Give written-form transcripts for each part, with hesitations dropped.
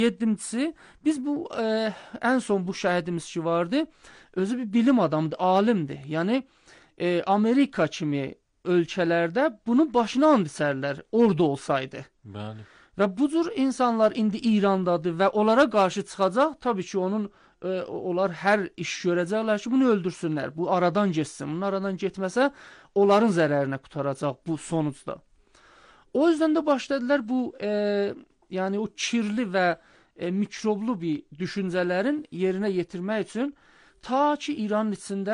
Yedincisi, biz bu en son bu şəhidimiz ki vardı, özü bir bilim adamıdır, alimdir. Yəni Amerika kimi ölkələrdə bunun başına and içərlər, orada olsaydı. Bəli. Və bu cür insanlar indi İrandadır və onlara qarşı çıxacaq. Tabii ki, onlar hər iş görəcəklər ki, bunu öldürsünlər. Bu aradan getsin. Bunun aradan getməsə, onların zərərinə qutaracaq bu sonucda. O yüzden de başladılar bu yani o kirli və mikroblu bir düşüncələrin yerinə yetirmək üçün ta ki İranın içində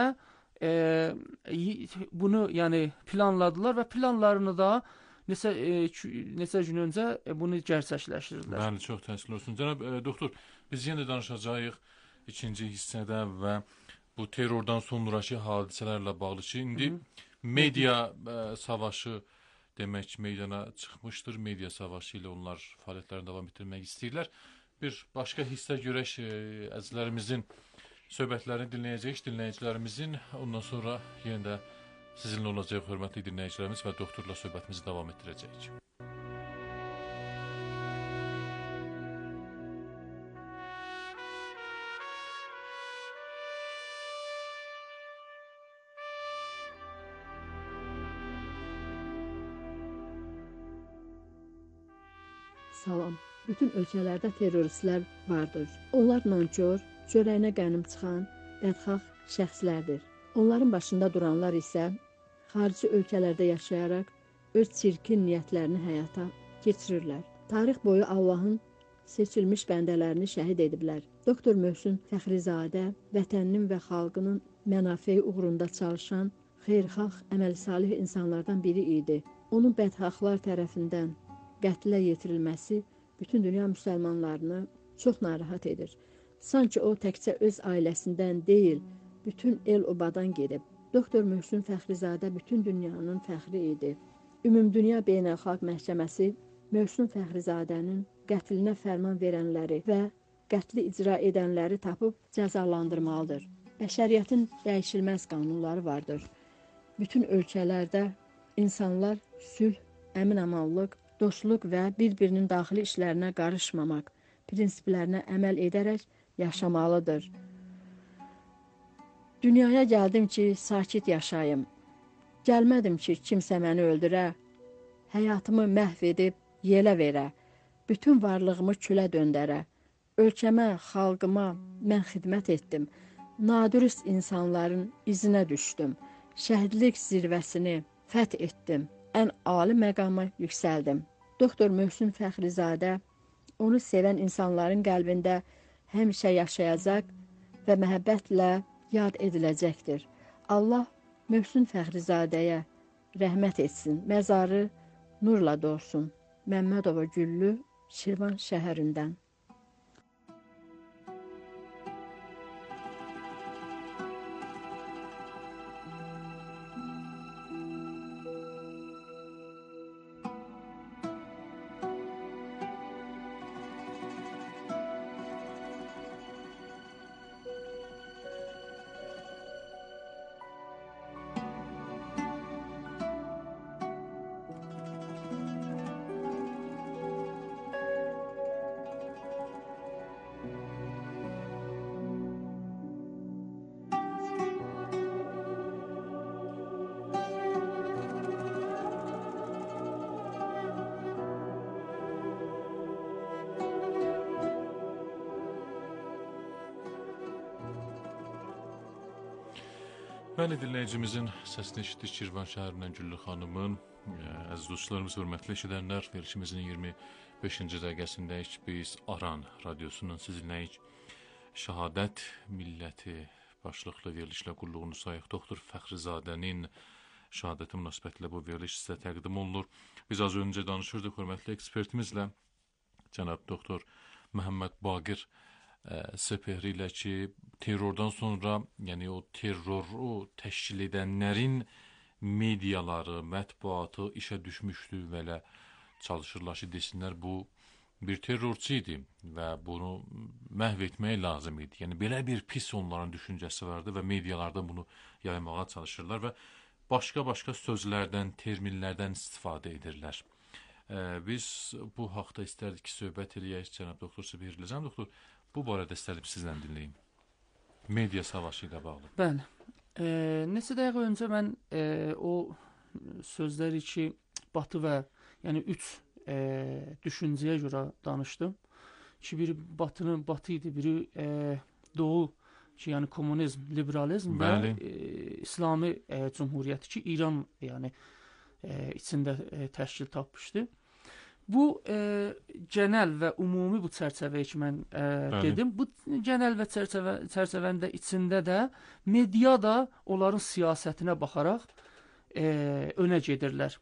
bunu yəni planladılar və planlarını da neçə gün öncə bunu gerçəkləşdirdilər. Bəli, çox təəssüf olsun. Cənab doktor, biz yenə danışacağıq ikinci hissədə və bu terrordan sonraki hadisələrlə bağlı ki, indi media savaşı demək meydana çıxmışdır. Media savaşı ilə onlar fəaliyyətlərini davam etdirmək istəyirlər. Bir başqa hissə görək, əzizlərimizin söhbətlərini dinləyəcəyik, dinləyicilərimizin. Ondan sonra yenə də sizinlə olacaq hörmətli dinləyicilərimiz və doktorla söhbətimizi davam etdirəcəyik. Salam. Bütün ölkələrdə terroristlər vardır. Onlar nankor, çörəyinə qənim çıxan, bədxah şəxslərdir. Onların başında duranlar isə xarici ölkələrdə yaşayaraq öz çirkin niyyətlərini həyata keçirirlər. Tarix boyu Allahın seçilmiş bəndələrini şəhid ediblər. Doktor Möhsün Fəxrizadə vətəninin və xalqının mənafeyi uğrunda çalışan, xeyirxah, əməl salih insanlardan biri idi. Onun bədxahlar tərəfindən qətlə yetirilməsi bütün dünya müsəlmanlarını çox narahat edir. Sanki o təkcə öz ailəsindən deyil, bütün el-obadan gedib. Doktor Möhsün Fəxrizadə bütün dünyanın fəxri idi. Ümumdünya Beynəlxalq Məhkəməsi Möhsün Fəxrizadənin qətlinə fərman verənləri və qətli icra edənləri tapıb cəzalandırmalıdır. Bəşəriyyətin dəyişilməz qanunları vardır. Bütün ölkələrdə insanlar sülh, əmin-amanlıq, dostluq və bir-birinin daxili işlərinə qarışmamaq prinsiplərinə əməl edərək yaşamalıdır. Dünyaya gəldim ki, sakit yaşayım. Gəlmədim ki, kimsə məni öldürə, həyatımı məhv edib yelə verə, bütün varlığımı külə döndərə. Ölkəmə, xalqıma mən xidmət etdim. Nadürüst insanların izinə düşdüm. Şəhidlik zirvəsini fəth etdim. Ən ali məqama yüksəldim. Doktor Möhsün Fəxrizadə onu sevən insanların qəlbində həmişə yaşayacaq və məhəbbətlə yad ediləcəkdir. Allah Möhsün Fəxrizadəyə rəhmət etsin, məzarı nurla dolsun. Məmmədova Güllü, Şirvan şəhərindən. Bəli, dinləyicimizin səsini eşitdik Şirvan şəhərindən Güllü xanımın. Əziz dostlarımız, hörmətli eşidənlər, verilişimizin 25-ci dəqiqəsindəyik. Biz Aran radiosundan sizinləyik. Şəhadət milləti başlıqlı verilişlə qulluğunu sayıq. Doktor Fəxrizadənin şəhadəti münasibətilə bu veriliş sizə təqdim olunur. Biz az öncə danışırdıq hörmətli ekspertimizlə, cənab doktor Məhəmməd Baqir Sepehri ilə ki, terrordan sonra, yəni o terroru təşkil edənlərin mediaları, mətbuatı işə düşmüşdü və elə çalışırlar ki, desinlər bu bir terrorçu idi və bunu məhv etmək lazım idi. Yəni belə bir pis onların düşüncəsi vardı və medialarda bunu yaymağa çalışırlar və başqa-başqa sözlərdən, terminlərdən istifadə edirlər. Biz bu haqda istərdik ki, söhbət eləyək cənab doktor Sibirli. Cənab doktor, bu barədə istərdim sizdən dinləyim. Media savaşı ilə bağlı. Bəli. Neçə dəqiqə öncə mən o sözləri ki, Batı və yəni 3 düşüncəyə görə danışdım. Ki, biri Batı idi, biri Doğu ki, yəni kommunizm, liberalizm Bəli. və İslami Cumhuriyyəti ki, İran yəni içində təşkil tapmışdı. Bu genel və ümumi bu çərçəvəyə ki, mən dedim. Bu genel və çərçəvənin də içində də media da onların siyasətinə baxaraq önə gedirlər.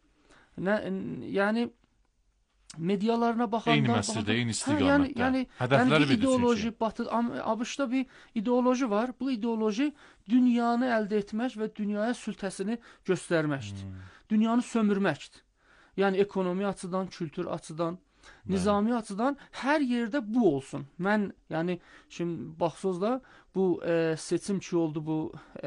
Yəni medialarına baxanda Eyni məsələdə, eyni istiqamətdə. Yəni Hədəfləri bir ideoloji çünki. Batı ABŞ-da bir ideoloji var. Bu ideoloji dünyanı əldə etmək və dünyaya sültəsini göstərməkdir. Dünyanı sömürməkdir. Yəni ekonomi açıdan, kültür açıdan, nizami açıdan hər yerdə bu olsun. Mən yəni şimdi baxsınız da bu seçim ki oldu bu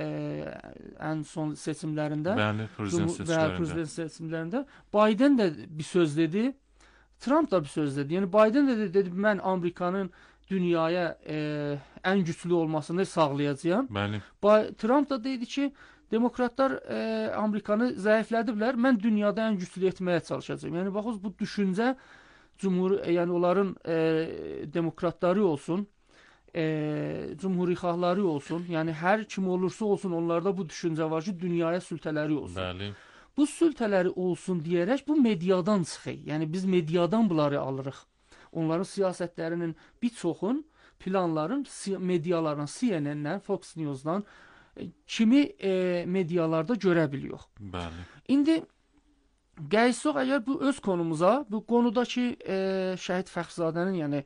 ən son seçimlərində. Bəli, prezident seçimlərində Biden də bir söz dedi. Trump da bir söz dedi. Yəni Biden də dedi mən Amerikanın dünyaya ən güclü olmasını sağlayacağam. Bəli. Trump da dedi ki demokratlar Amerikanı zəiflədiblər. Mən dünyada ən güclü etməyə çalışacağam. Yəni baxın bu düşüncə yəni onların demokratları olsun, cumhuriyxahları olsun, yəni hər kim olursa olsun onlarda bu düşüncə var ki, dünyaya sültələri olsun. Bəli. Bu sültələri olsun deyərək bu mediadan çıxır. Yəni biz mediadan bunları alırıq. Onların siyasətlərinin bir çoxun, planların medialardan, CNN-dən, Fox News-dan kimi medialarda görə biliyor. Bəli. İndi qəysaq əgər bu öz konumuza, bu konudakı Şəhid Fəxrizadənin yəni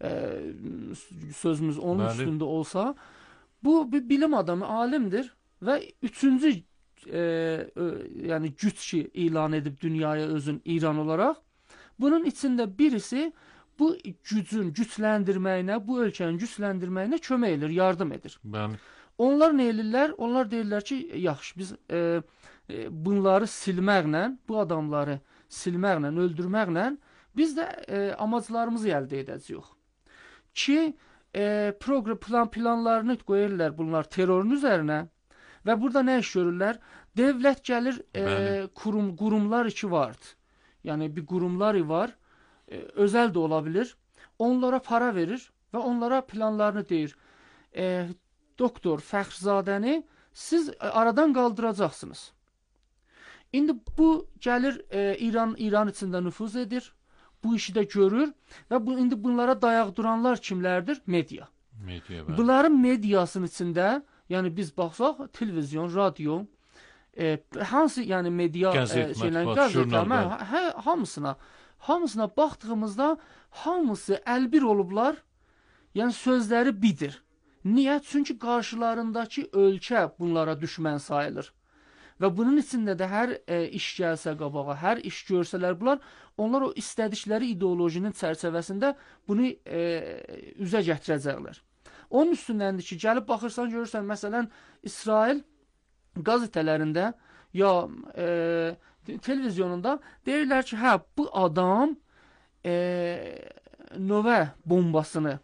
sözümüz onun Bəli. üstündə olsa, bu bir bilim adamı, alimdir və üçüncü yəni güc ki ilan edib dünyaya özün İran olaraq. Bunun içində birisi bu gücün gücləndirməyinə, bu ölkənin gücləndirməyinə kömək edir, yardım edir. Bəli. Onlar nə edirlər? Onlar deyirlər ki, yaxşı biz bunları silməklə, bu adamları silməklə, öldürməklə biz də amaclarımızı əldə edəcəyik. Ki planlarını qoyurlar bunlar terrorun üzərinə və burada nə iş görürlər? Devlət gəlir qurumlar ki vardı. Yəni bir qurumları var, özəl də ola bilir. Onlara para verir və onlara planlarını deyir. Doktor Fəxrizadəni siz aradan qaldıracaqsınız. İndi bu gəlir İran içində nüfuz edir. Bu işi də görür və indi bunlara dayaq duranlar kimlərdir? Media. Media, bəli. Bunların mediasının içində, yəni biz baxsaq, televizyon, radio, hansı yəni media hamısına baxdığımızda hamısı əlbir olublar. Yəni sözləri bidir. Niyə? Çünki qarşılarındakı ölkə bunlara düşmən sayılır. Və bunun içində də hər iş gəlsə qabağa, hər iş görsələr bunlar, onlar o istədikləri ideolojinin çərçivəsində bunu üzə gətirəcəklər. Onun üstündəndir ki, gəlib baxırsan, görürsən, məsələn, İsrail qazetələrində ya televizyonunda deyirlər ki, hə, bu adam nüvə bombasını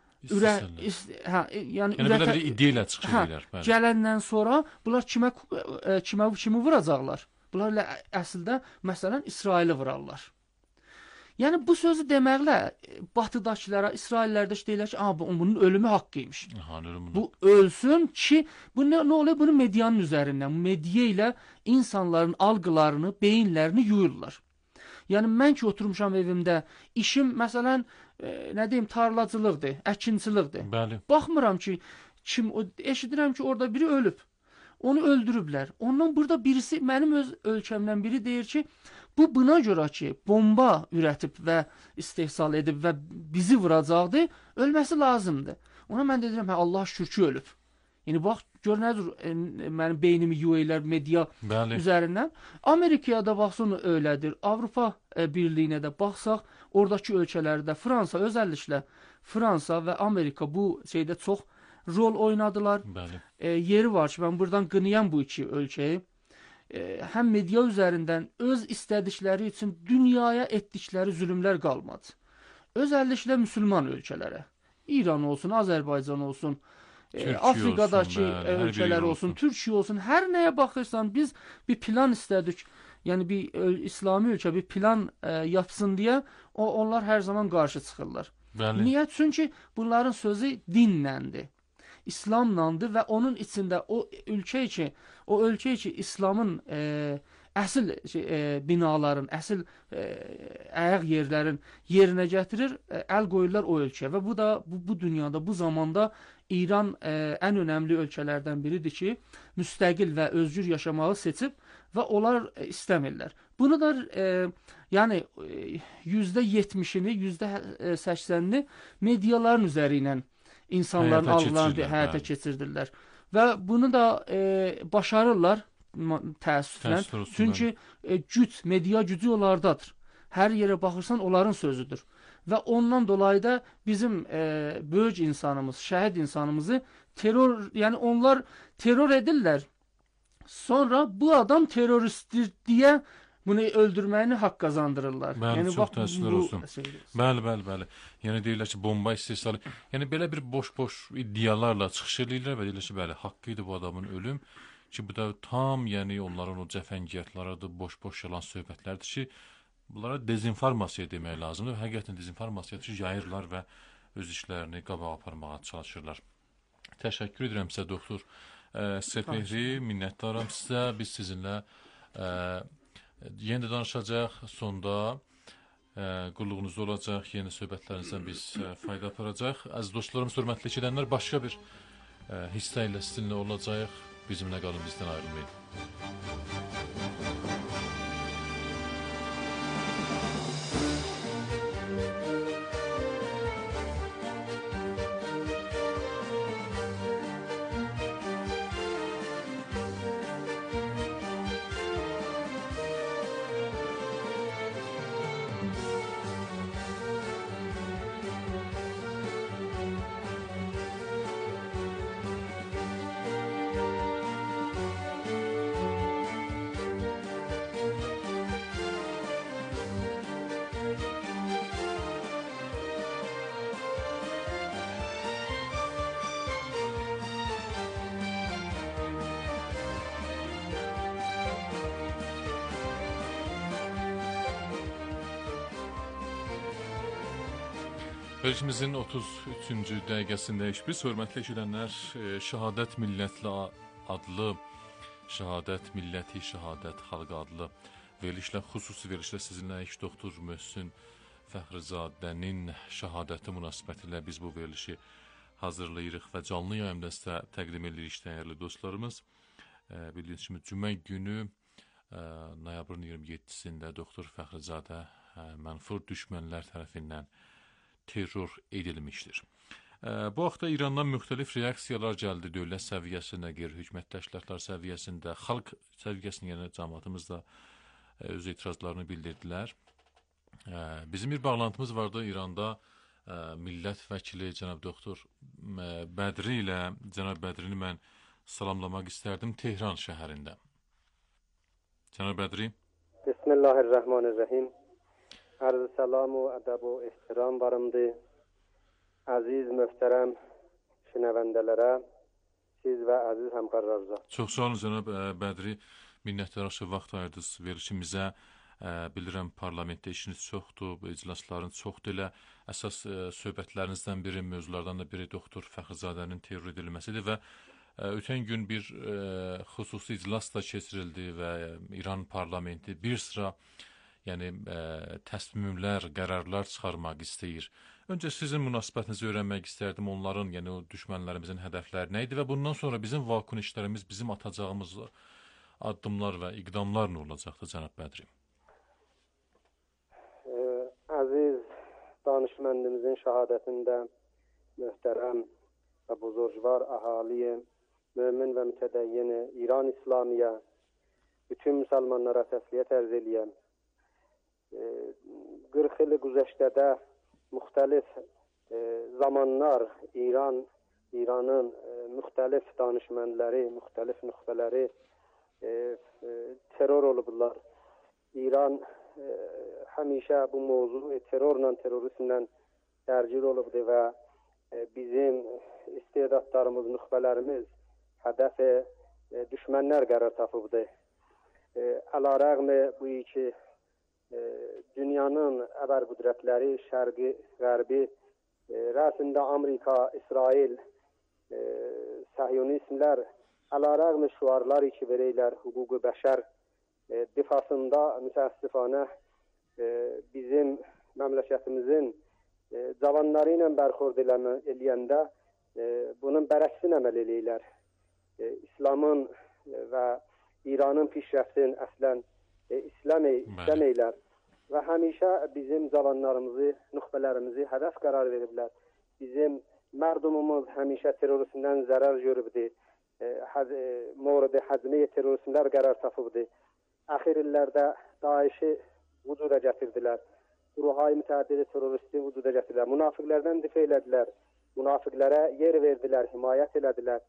yəni belə bir ideya ilə çıxış edirlər. Gələndən sonra bunlar kimi vuracaqlar? Bunlar əslində məsələn İsraili vurarlar. Yəni bu sözü deməklə batıdakılara, İsraillərdə deyirlər ki, bunun ölümü haqqıymış. Bu ölsün ki, bu nə oluyor? Bunu medianın üzərindən, media ilə insanların algılarını, beyinlərini yuyurlar. Yəni mən ki oturmuşam evimdə, işim məsələn nə deyim, tarlacılıqdır, əkinçilikdir. Bəli. Baxmıram ki, eşidirəm ki, orada biri ölüb. Onu öldürüblər. Ondan burada birisi, mənim öz ölkəmdən biri deyir ki, bu buna görə ki, bomba ürətib və istehsal edib və bizi vuracaqdır, ölməsi lazımdır. Ona mən dedim, Allah şükür ki, ölüb. Yəni, bax, gör nədir mənim beynimi yuyurlar media üzərindən. Amerikaya da baxsın öylədir. Avropa Birliyinə də baxsaq, oradakı ölkələrdə Fransa, özəlliklə Fransa və Amerika bu şeydə çox rol oynadılar. Yeri var ki, mən buradan qınayam bu iki ölkəyi. həm media üzərindən öz istədikləri üçün dünyaya etdikləri zülmlər qalmadı. Özəlliklə müsəlman ölkələrə, İran olsun, Azərbaycan olsun, Afrikadakı ölkələr olsun, Türkiyə olsun, hər nəyə baxırsan biz bir plan istədik. Yəni bir İslami ölkə bir plan yapsın deyə onlar hər zaman qarşı çıxırlar. Bəli. Niyə? Çünki bunların sözü dinləndir, İslamlandır və onun içində o ölkə ki İslamın əsl binaların, əsl ayaq yerlərin yerinə gətirir, əl qoyurlar o ölkəyə və bu da bu dünyada, bu zamanda İran ən önəmli ölkələrdən biridir ki, müstəqil və özgür yaşamağı seçib və onlar istəmirlər. Bunu da yəni %70-ini, %80-ini mediaların üzəri ilə insanların algılarını həyata keçirdirlər. Və bunu da başarırlar təəssüflə. Çünki güc, media gücü onlardadır. Hər yerə baxırsan onların sözüdür. Və ondan dolayı da bizim böyük insanımız, şəhid insanımızı terror, yəni onlar terror edirlər. Sonra bu adam teröristdir deyə bunu öldürməyini haqq qazandırırlar. Bəli, yəni, çox təəssüflər olsun. Bəli. Yəni deyirlər ki, bomba istehsalı. Yəni belə bir boş-boş iddialarla çıxış edirlər və deyirlər ki, bəli, haqqı idi bu adamın ölüm. Ki bu da tam, yəni onların o cəfəngiyatlarıdır, boş-boş yalan söhbətlərdir ki, bunlara dezinformasiya demək lazımdır. Həqiqətən dezinformasiyadır ki, yayırlar və öz işlərini qabağa aparmağa çalışırlar. Təşəkkür edirəm sizə, doktor Sepehri, minnətdaram sizə. Biz sizinlə yenə də danışacaq, sonda qulluğunuzda olacaq, yeni söhbətlərinizdən biz fayda aparacaq. Əziz dostlarım, hörmətli eşidənlər, başqa bir hissə ilə sizinlə olacaq. Bizimlə qalın, bizdən ayrılmayın. Verilişimizin 33-cü dəqiqəsindəyik biz. Hörmətli eşidənlər, Şəhadət Millətli adlı, Şəhadət Milləti, Şəhadət Xalqı adlı verilişlə, xüsusi verilişlə sizinləyik. Doktor Möhsün Fəxrizadənin şəhadəti münasibətilə biz bu verilişi hazırlayırıq və canlı yayımda sizə təqdim edirik, dəyərli dostlarımız. Bildiyiniz kimi, cümə günü, noyabrın 27-sində Doktor Fəxrizadə mənfur düşmənlər tərəfindən terror edilmişdir. Bu haqda İrandan müxtəlif reaksiyalar gəldi. Dövlət səviyyəsində, qeyri-hökumət təşkilatlar səviyyəsində, xalq səviyyəsində, yəni cəmaatımız da öz etirazlarını bildirdilər. Bizim bir bağlantımız vardı İranda. Millət vəkili cənab doktor Bədri ilə, cənab Bədrini mən salamlamaq istərdim Tehran şəhərində. Cənab Bədri. Bismillahirrahmanirrahim. Arz salam و ادب و احترام varımdır. Aziz, möhtərəm şinəvəndələrə, siz və əziz həmkarlarınıza. Çox sağ olun cənab Bədri. Minnətdarıq ki, vaxt ayırdınız verilişimizə. Bilirəm parlamentdə işiniz çoxdur, iclasların çoxdur. Elə əsas söhbətlərinizdən biri, mövzulardan da biri doktor Fəxrizadənin terror edilməsidir və ötən gün bir xüsusi iclas da keçirildi və İran parlamenti bir sıra yəni təsmimlər, qərarlar çıxarmaq istəyir. Öncə sizin münasibətinizi öyrənmək istərdim. Onların, yəni o düşmənlərimizin hədəfləri nə idi və bundan sonra bizim vakun işlərimiz, bizim atacağımız addımlar və iqdamlar nə olacaqdı cənab Bədri? Əziz danışmendimizin şəhadətində möhtərəm və buzurgvar əhaliyə, mömin və mütədəyyini İran İslamiyə, bütün müsəlmanlara təsliyyət ərz eləyəm. 40 il güzəştədə müxtəlif zamanlar İranın müxtəlif danışmənləri, müxtəlif nüxbələri terror olublar. İran həmişə bu mövzu terrorla, terrorizmlə dərgir olubdu və bizim istedadlarımız, nüxbələrimiz hədəf düşmənlər qərar tapıbdı. Əlarəğmi bu iki dünyanın əbər qüdrətləri, şərqi, qərbi, rəsində Amerika, İsrail, Səhiyonistlər əlarəğmi şüarlar ki verəylər hüquq-u bəşər difasında mütəəssifanə bizim məmləkətimizin cavanları ilə bərxurd eləyəndə bunun bərəksin əməl eləyirlər. İslamın və İranın pişrəftin əslən istəməylər və həmişə bizim cavanlarımızı, nüxbələrimizi hədəf qərar veriblər. Bizim mərdumumuz həmişə terrorizmdən zərər görübdür. Mordi həzmi terrorizmlər qərar tapıbdır. Əxir illərdə Daişi vücuda gətirdilər. Ruhayı mütəəddidi terroristi vücuda gətirdilər. Münafiqlərdən difa elədilər. Münafiqlərə yer verdilər, himayət elədilər.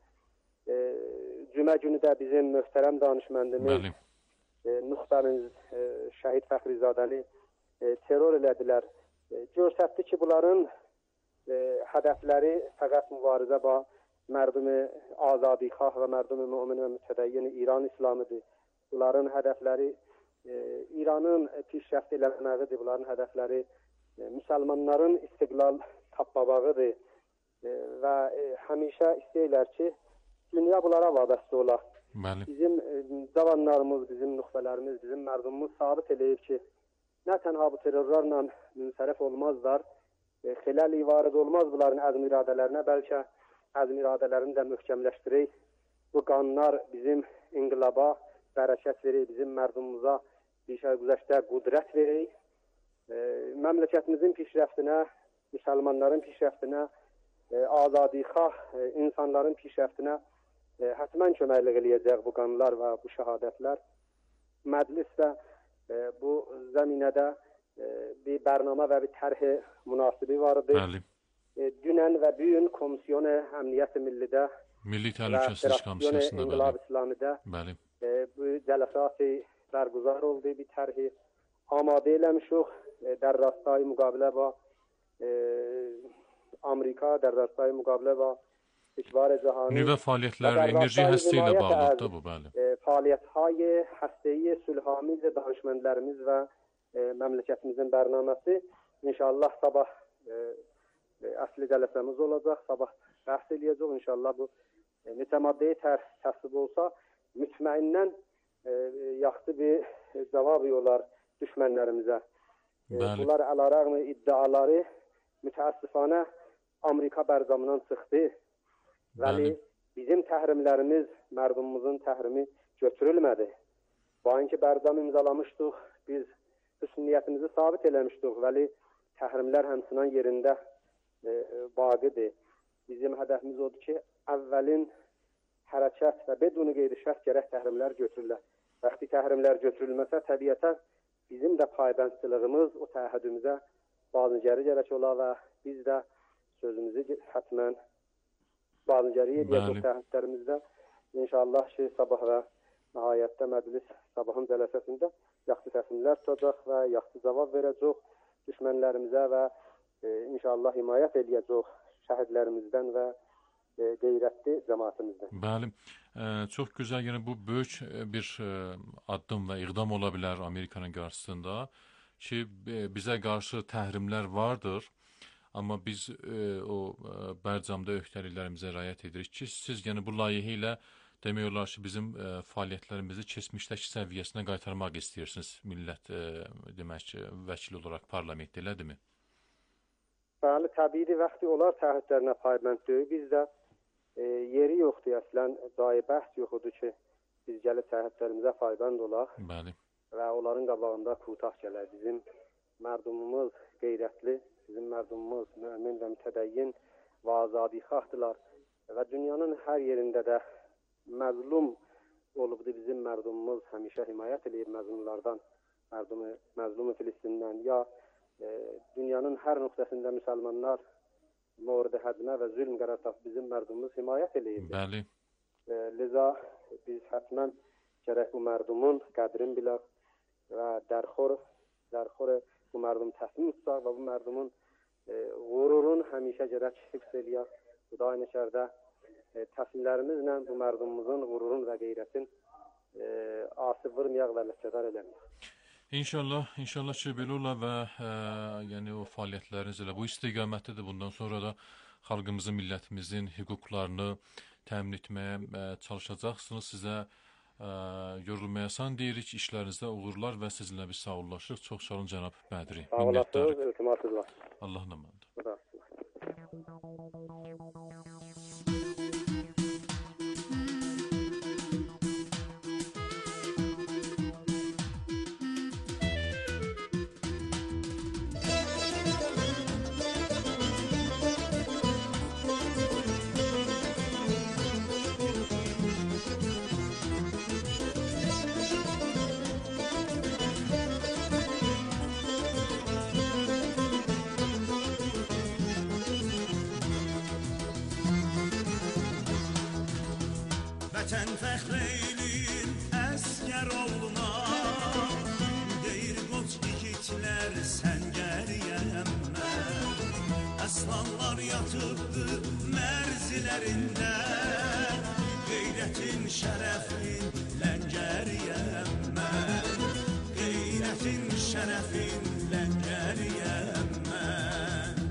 Cümə günü də bizim möhtərəm danışməndimiz, nüxbəmiz Şəhid Fəxrizadəni terror elədilər. Görsətdi ki, bunların hədəfləri fəqət mübarizə ba mərdumi azadixah və mərdumi mümin və mütədəyyin İran İslamıdır. Bunların hədəfləri İranın pişrəft eləməyidir. Bunların hədəfləri müsəlmanların istiqlal tapmağıdır və həmişə istəyirlər ki, dünya bunlara vabəstə ola. Bizim cavanlarımız, bizim nüxbələrimiz, bizim mərdumumuz sabit eləyib ki, nə tənha bu terrorlarla münsərif olmazlar, xiləl-i varid olmaz bunların əzm iradələrinə, bəlkə əzm iradələrini də möhkəmləşdirək. Bu qanunlar bizim inqilaba bərəkət verək, bizim mərdumumuza bir şey güzəştə qudrət verək. Məmləkətimizin pişrəftinə, müsəlmanların pişrəftinə, azadixah insanların pişrəftinə həttəmən köməklik eləyəcək bu qanunlar və bu şəhadətlər. Məclis də bu zəminədə bir bərnamə və bir tərhi münasibi vardır. Dünən və bugün Komisyon Əmniyyət Millidə Milli Təhlükəsizlik Komissiyasında İnqilab İslamidə bu cələsat-ı bərguzar oldu. Bir tərhi amadə eləmişik. در راستای مقابله با Amerika, در راستای مقابله با کشور جهانی nüvə fəaliyyətləri enerji həstə ilə bağlıdır bu, bəli. Fəaliyyətهای həstəyi sülhamiz danışmanlarımız və məmləkətimizin bərnaməsi inşallah sabah əsli cələsəmiz olacaq, sabah bəhs eləyəcək. İnşallah bu neçə maddəyə təsvib olsa mütməinnən yaxşı bir cavab olar düşmənlərimizə. Bunlar əlarəğmi iddiaları mütəəssifanə Amerika bərzamından çıxdı. Vəli bizim təhrimlərimiz, mərdumumuzun təhrimi götürülmədi. Bankı bərzam imzalamışdıq, biz hüsniyyətimizi sabit eləmişdik. Vəli təhrimlər həmçinin yerində baqidir. Bizim hədəfimiz odur ki, əvvəlin hərəkət və beduni qeyri şərt gərək təhrimlər götürülər. Vaxtı təhrimlər götürülməsə, təbiətən bizim də paybəndçiliyimiz o təhədümüzə bazıcəri gərək ola və biz də sözümüzü hətmən bazıcəri edək o təhədlərimizdə. İnşallah ki, sabah və nəhayətdə məclis sabahın cələsəsində yaxşı təslimlər tutacaq və yaxşı cavab verəcək düşmənlərimizə və inşallah himayət edəcək şəhidlərimizdən və qeyrətli cəmaətimizdən. Bəli, çox gözəl. Yəni bu böyük bir addım və iqdam ola bilər Amerikanın qarşısında ki, bizə qarşı təhrimlər vardır, amma biz o bərcamda öhdəliklərimizə riayət edirik ki, siz yəni bu layihə ilə demək olar ki, bizim fəaliyyətlərimizi keçmişdəki səviyyəsinə qaytarmaq istəyirsiniz millət demək ki, vəkil olaraq parlamentdə, elədirmi? Bəli, təbii vaxtı olar təhdidlərinə paybənddir. Bizdə yeri yoxdur, əslən dahi bəhs yoxdur ki, biz gəlib təhdidlərimizə paybənd olaq. Bəli. Və onların qabağında qutaq gələr. Bizim mərdumumuz qeyrətli, bizim mərdumumuz mümin və mütədəyyin və azadixahdılar və dünyanın hər yerində də məzlum olubdur. Bizim mərdumumuz həmişə himayət eləyib məzlumlardan, məzlum Filistindən ya dünyanın hər nöqtəsində müsəlmanlar mordi hədmə və zülm qərar tapıb bizim mərdumumuz himayət eləyib. Bəli. Liza biz hətmən gərək bu mərdumun qədrini bilək və dərxor bu mərdum təslim tutsaq və bu mərdumun qururun həmişə gərək hifz eləyək. Xudayn içərdə təslimlərimizlə bu mərdumumuzun qururun və qeyrətin asıb vurmayaq və ləkədar eləməyək. İnşallah ki belə olar və yəni o fəaliyyətləriniz elə bu istiqamətdədir. Bundan sonra da xalqımızın, millətimizin hüquqlarını təmin etməyə çalışacaqsınız. Sizə yorulmayasan deyirik, işlərinizdə uğurlar və sizinlə biz sağollaşırıq. Çox sağ olun cənab Bədri. Sağ olasınız, iltimasınız. Allah'ın amanıdır. Vətən fəxr eylin əsgər oğluna, deyir qoç igidlər səngəriyəm mən. Əslanlar yatıbdır mərzilərində, qeyrətin şərəfin ləngəriyəm mən. Qeyrətin şərəfin ləngəriyəm mən.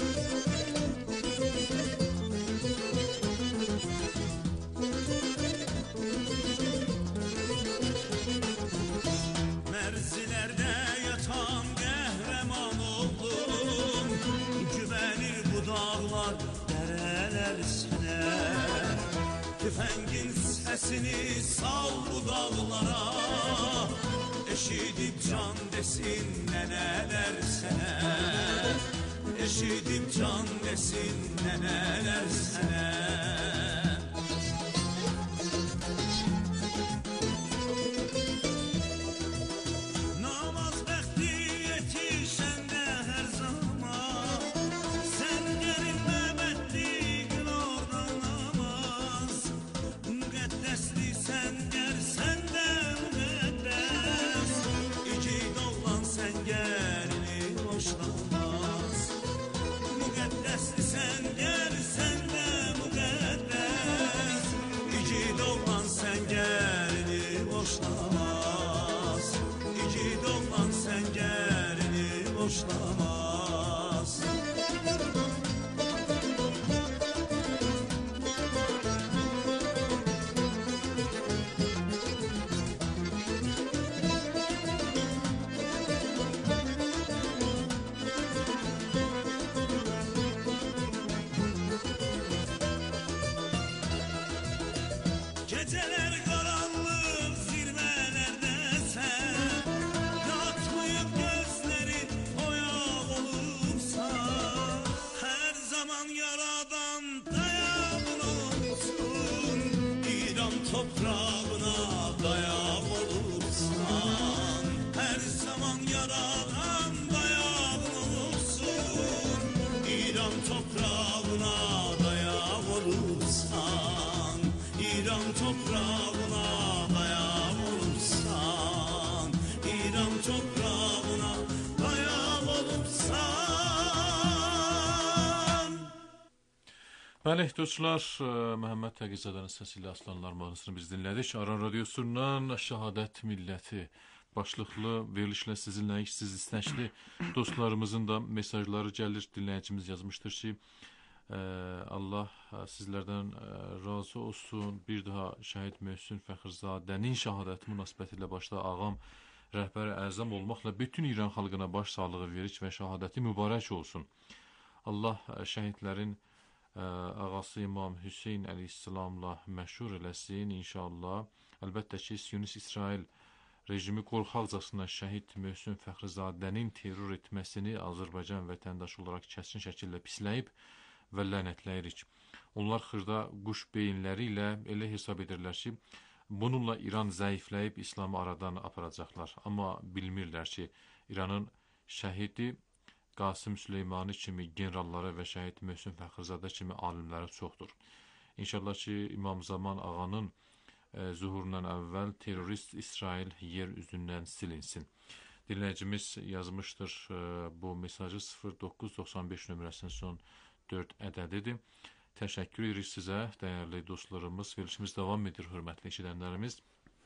Mərzilərdə yatan qəhrəman oldum, güvənir bu dağlar, dərələr sənə. Tüfəngin səsini sal bu dağlara, eşidib can desin nənələr sənə. Eşidib can desin nənələr sənə. Geceler karanlık zirvelerde sen, yatmayıp gözleri oyak olursa, her zaman yaradan dayan olsun, İran toprağına dayan olursan. Her zaman yaradan dayan olsun, İran toprağına dayan olursan. İran toprağına dayan olursan, İran toprağına dayan olursan. Bəli, dostlar, Məhəmməd Təqizadənin səsi ilə Aslanlar mahnısını biz dinlədik. Aran Radiosundan Şəhadət Milləti başlıqlı verilişlə sizinləyik. Siz istəkli dostlarımızın da mesajları gəlir. Dinləyicimiz yazmışdır ki, Allah sizlərdən razı olsun. Bir daha şəhid Möhsün Fəxrizadənin şəhadəti münasibəti ilə başda ağam rəhbəri əzam olmaqla bütün İran xalqına baş sağlığı verir və şəhadəti mübarək olsun. Allah şəhidlərin ağası İmam Hüseyn əleyhissalamla məşhur eləsin inşallah. Əlbəttə ki, Siyonist İsrail rejimi qorxaqcasına şəhid Möhsün Fəxrizadənin terror etməsini Azərbaycan vətəndaşı olaraq kəskin şəkildə pisləyib və lənətləyirik. Onlar xırda quş beyinləri ilə elə hesab edirlər ki, bununla İran zəifləyib İslamı aradan aparacaqlar. Amma bilmirlər ki, İranın şəhidi Qasım Süleymani kimi generalları və şəhid Möhsün Fəxrizadə kimi alimləri çoxdur. İnşallah ki, İmam Zaman ağanın zuhurundan əvvəl terrorist İsrail yer üzündən silinsin. Dinləyicimiz yazmışdır bu mesajı 0995 nömrəsinin son 4 ədədidir. Təşəkkür edirik sizə, dəyərli dostlarımız. Verilişimiz davam edir, hörmətli eşidənlərimiz.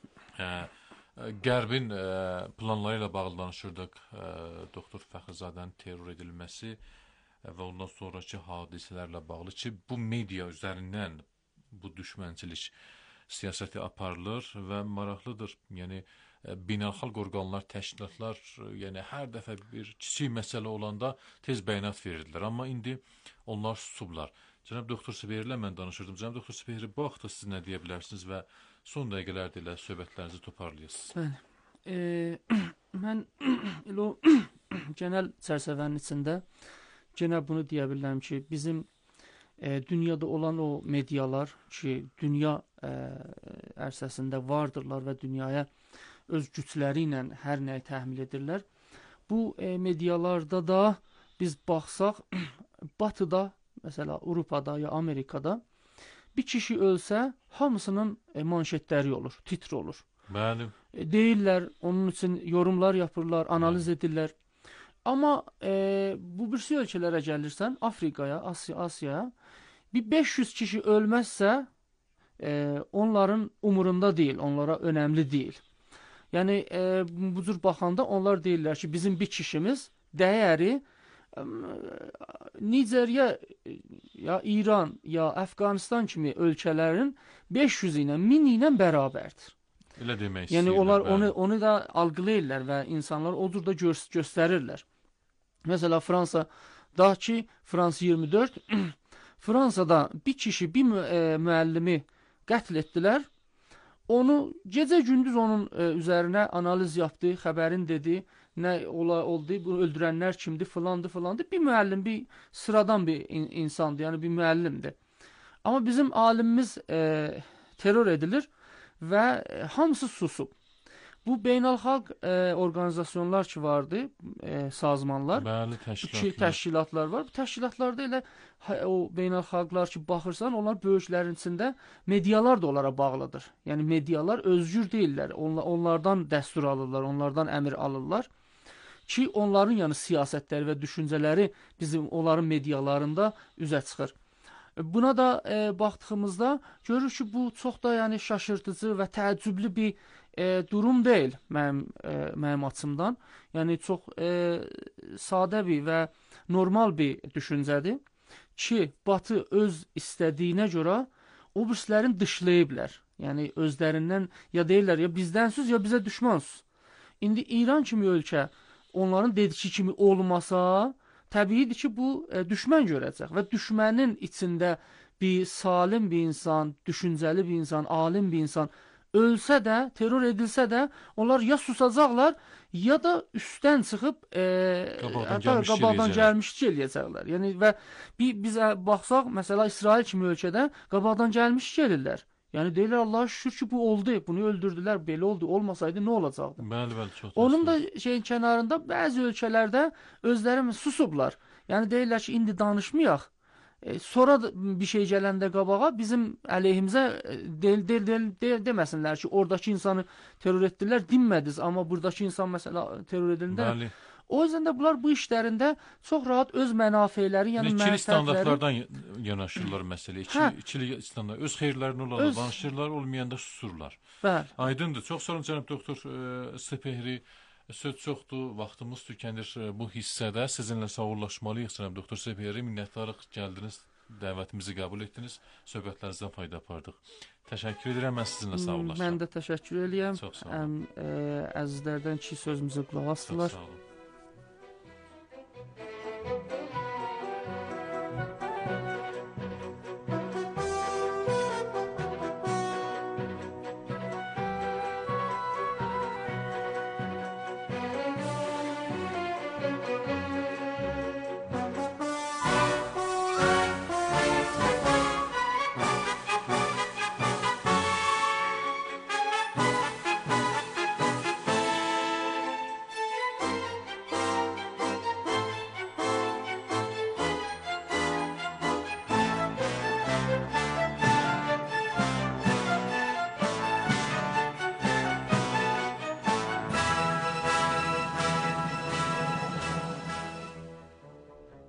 Qərbin planları ilə bağlı danışırdıq. Doktor Fəxrizadənin terror edilməsi və ondan sonraki hadisələrlə bağlı ki, bu media üzərindən bu düşmənçilik siyasəti aparılır və maraqlıdır. Yəni, beynəlxalq orqanlar, təşkilatlar, yəni hər dəfə bir kiçik məsələ olanda tez bəyanat verirdilər. Amma indi onlar susublar. Cənab Doktor Səfehri ilə mən danışırdım. Cənab Doktor Səfehri, bu haqda siz nə deyə bilərsiniz və son dəqiqələrdə ilə söhbətlərinizi toparlayasınız? Bəli. Mən elə o genel çərçivənin içində genə bunu deyə bilərəm ki, bizim dünyada olan o medialar ki, dünya ərsəsində vardırlar və dünyaya öz gücləri ilə hər nəyi təhmil edirlər. Bu medialarda da biz baxsaq, batıda, məsələn, Avropada ya Amerikada bir kişi ölsə, hamısının manşetləri olur, titr olur. Bəli. Deyirlər, onun üçün yorumlar yapırlar, analiz edirlər. Amma bu birisi ölkələrə gəlirsən, Afrikaya, Asiyaya, bir 500 kişi ölməzsə, onların umurunda deyil, onlara önəmli deyil. Yəni, bu cür baxanda onlar deyirlər ki, bizim bir kişimiz dəyəri Niceriya, ya İran, ya Əfqanistan kimi ölkələrin 500 ilə, 1000 ilə bərabərdir. Elə demək yəni, istəyirlər. onlar onu da algılayırlar və insanlar o cür da göstərirlər. Məsələn, Fransadakı Frans 24, Fransada bir kişi, bir müəllimi qətl etdilər. Onu gecə-gündüz onun üzərinə analiz yapdı, xəbərin dedi, nə oldu, bunu öldürənlər kimdir, filandır. Bir müəllim, bir sıradan bir insandır, yəni bir müəllimdir. Amma bizim alimimiz terror edilir və hamısı susub. Bu beynəlxalq orqanizasiyonlar ki vardı, sazmanlar, bəli, təşkilatlar var. Bu təşkilatlarda elə o beynəlxalqlar ki baxırsan, onlar böyüklərin içində medialar da onlara bağlıdır. Yəni medialar özgür deyirlər. Onlardan dəstur alırlar, onlardan əmir alırlar ki onların yəni siyasətləri və düşüncələri bizim onların medialarında üzə çıxır. Buna da baxdığımızda görürük ki, bu çox da yəni şaşırtıcı və təəccüblü bir durum deyil mənim açımdan. Yəni çox sadə bir və normal bir düşüncədir ki, Batı öz istədiyinə görə o birislərin dışlayıblar. Yəni özlərindən ya deyirlər ya bizdənsiz ya bizə düşmansız. İndi İran kimi ölkə onların dediki kimi olmasa, təbiidir ki, bu düşmən görəcək və düşmənin içində bir salim bir insan, düşüncəli bir insan, alim bir insan ölsə də, terror edilsə də, onlar ya susacaqlar, ya da üstdən çıxıb qabaqdan gəlmişlik eləyəcəklər. Yəni, və bizə baxsaq, məsələn, İsrail kimi ölkədə qabaqdan gəlmişlik eləyirlər. Yəni, deyirlər, Allah'a şükür ki, bu oldu, bunu öldürdülər, belə oldu, olmasaydı nə olacaqdı? Bəli, çox onun da şeyin kənarında bəzi ölkələrdə özləri susublar. Yəni, deyirlər ki, indi danışmayaq. Sonra bir şey gələndə qabağa bizim əleyhimizə deməsinlər ki, oradakı insanı terror etdilər, dinmədiniz, amma buradakı insan məsələ terror edilində. O yüzden də bunlar bu işlərində çox rahat öz mənafeləri, yəni İkili standartlardan yanaşırlar məsələyə. İkili standart, öz xeyirlərini olanlar danışırlar, olmayanda susurlar. Bəli. Aydındır. Çox sağ olun cənab doktor Səfehri. Söz çoxdur, vaxtımız tükənir bu hissədə. Sizinlə sağollaşmalıyıq cənab doktor Səfehri. Minnətdarıq, gəldiniz, dəvətimizi qəbul etdiniz. Söhbətlərinizdən fayda apardıq. Təşəkkür edirəm, mən sizinlə sağollaşıram. Mən də təşəkkür edirəm. Çox sağ olun. Əzizlərdən ki, sözümüzə qulaq asdılar. Çox sağ olun.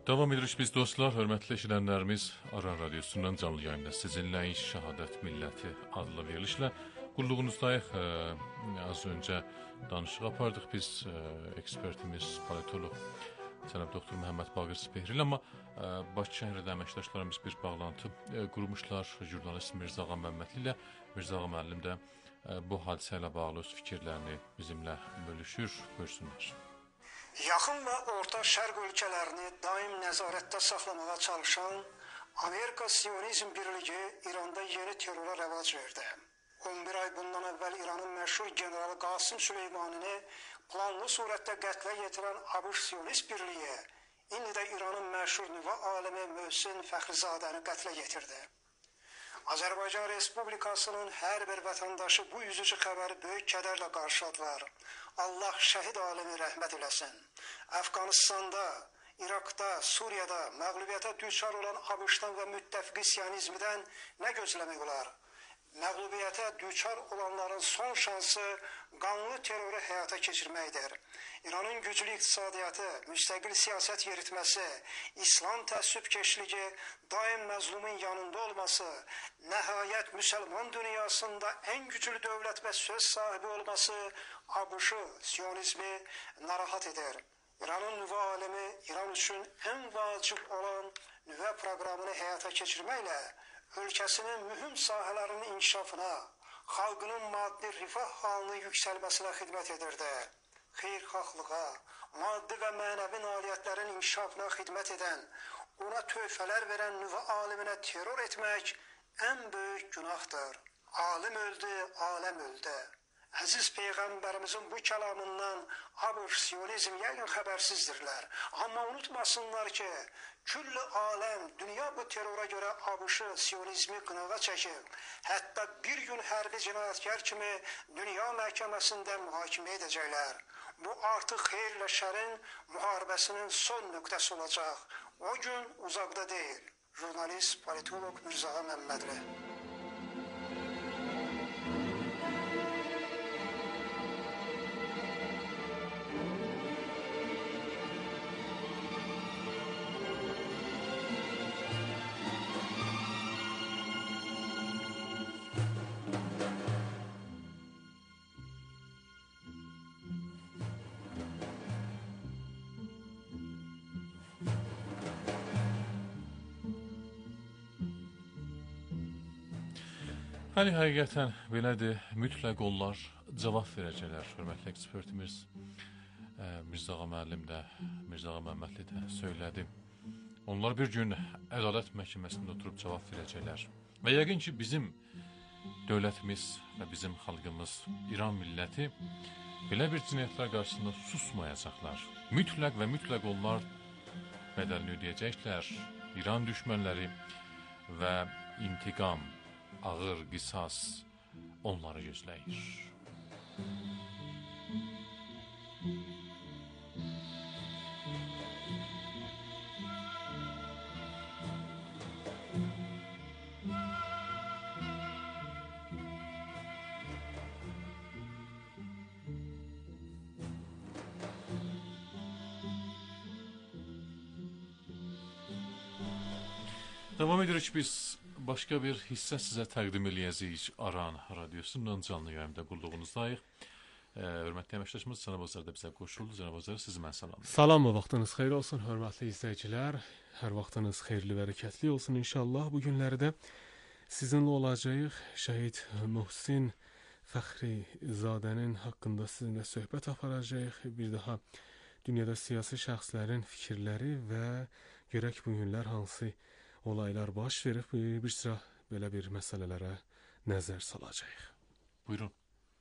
Davam edirik biz dostlar, hörmətli eşidənlərimiz Aran Radiosundan canlı yayında sizinlə Şəhadət Milləti adlı verilişlə qulluğunuzdayıq. Az öncə danışıq apardıq biz ekspertimiz, politolog cənab doktor Məhəmməd Baqir Spehri, amma Bakı şəhərində əməkdaşlarımız bir bağlantı qurmuşlar jurnalist Mirzağa Məmmədli ilə. Mirzağa müəllim də bu hadisə ilə bağlı öz fikirlərini bizimlə bölüşür. Buyursunlar. Yaxın və Orta Şərq ölkələrini daim nəzarətdə saxlamağa çalışan Amerika Siyonizm Birliyi İranda yeni terrora rəvac verdi. 11 ay bundan əvvəl İranın məşhur generalı Qasım Süleymanini planlı surətdə qətlə yetirən ABŞ Siyonist Birliyi indi də İranın məşhur nüvə alimi Möhsin Fəxrizadəni qətlə yetirdi. Azərbaycan Respublikasının hər bir vətəndaşı bu üzücü xəbəri böyük kədərlə qarşıladılar. Allah şəhid alimi rəhmət eləsin. Əfqanistanda, İraqda, Suriyada məğlubiyyətə düçar olan ABŞ-dan və müttəfiqi siyonizmdən nə gözləmək olar? Məğlubiyyətə düçar olanların son şansı qanlı terroru həyata keçirməkdir. İranın güclü iqtisadiyyatı, müstəqil siyasət yeritməsi, İslam təəssübkeşliyi, daim məzlumun yanında olması, nəhayət müsəlman dünyasında ən güclü dövlət və söz sahibi olması ABŞ-ı, siyonizmi narahat edir. İranın nüvə alimi İran üçün ən vacib olan nüvə proqramını həyata keçirməklə ölkəsinin mühüm sahələrinin inkişafına, xalqının maddi rifah halının yüksəlməsinə xidmət edirdi. Xeyirxahlığa, maddi və mənəvi nailiyyətlərin inkişafına xidmət edən, ona töhfələr verən nüvə aliminə terror etmək ən böyük günahdır. Alim öldü, aləm öldü. Əziz Peyğəmbərimizin bu kəlamından ABŞ siyonizm yəqin xəbərsizdirlər. Amma unutmasınlar ki, külli aləm, dünya bu terrora görə ABŞ siyonizmi qınağa çəkib. Hətta bir gün hərbi cinayətkar kimi dünya məhkəməsində mühakimə edəcəklər. Bu artıq xeyirlə şərin müharibəsinin son nöqtəsi olacaq. O gün uzaqda deyil. Jurnalist, politolog Mirzağa Məmmədli. Hani həqiqətən belədir, mütləq onlar cavab verəcəklər. Hörmətli ekspertimiz Mirzağa müəllim də, Mirzağa Məmmədli də söylədi. Onlar bir gün ədalət məhkəməsində oturub cavab verəcəklər. Və yəqin ki, bizim dövlətimiz və bizim xalqımız, İran milləti belə bir cinayətlər qarşısında susmayacaqlar. Mütləq və mütləq onlar bədəlini ödəyəcəklər. İran düşmənləri və intiqam, ağır qisas onları gözləyir. Davam edirik biz. Başqa bir hissə sizə təqdim eləyəcəyik Aran Radiosundan canlı yayımda qulluğunuzdayıq. Hörmətli əməkdaşımız Cənab Ozar da bizə qoşuldu. Cənab Ozar, sizi mən salamlayıram. Salam və vaxtınız xeyir olsun, hörmətli izləyicilər. Hər vaxtınız xeyirli və bərəkətli olsun inşallah. Bu günlərdə sizinlə olacağıq. Şəhid Möhsin Fəxrizadənin haqqında sizinlə söhbət aparacağıq. Bir daha dünyada siyasi şəxslərin fikirləri və görək bu günlər hansı olaylar baş verib, bir sıra belə bir məsələlərə nəzər salacağıq. Buyurun.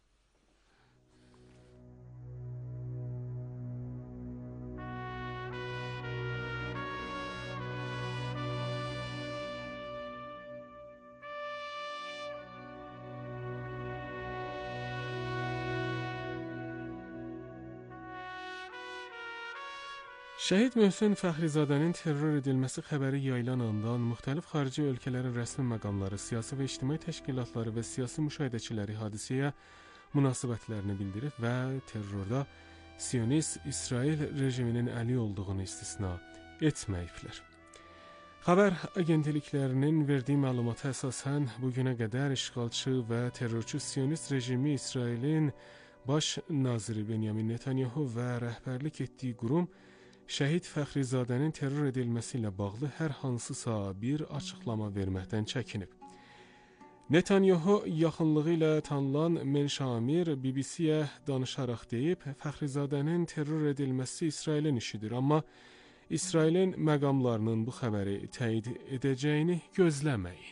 Şəhid Möhsin Fəxrizadənin terror edilməsi xəbəri yayılan andan müxtəlif xarici ölkələrin rəsmi məqamları, siyasi və ictimai təşkilatları və siyasi müşahidəçiləri hadisəyə münasibətlərini bildirib və terrorda Siyonist İsrail rejiminin əli olduğunu istisna etməyiblər. Xəbər agentliklərinin verdiyi məlumata əsasən bu günə qədər işğalçı və terrorçu Siyonist rejimi İsrailin baş naziri Benyamin Netanyahu və rəhbərlik etdiyi qurum şəhid Fəxrizadənin terror edilməsi ilə bağlı hər hansısa bir açıqlama verməkdən çəkinib. Netanyahu yaxınlığı ilə tanınan Menşamir BBC-yə danışaraq deyib, Fəxrizadənin terror edilməsi İsrailin işidir, amma İsrailin məqamlarının bu xəbəri təyid edəcəyini gözləməyin.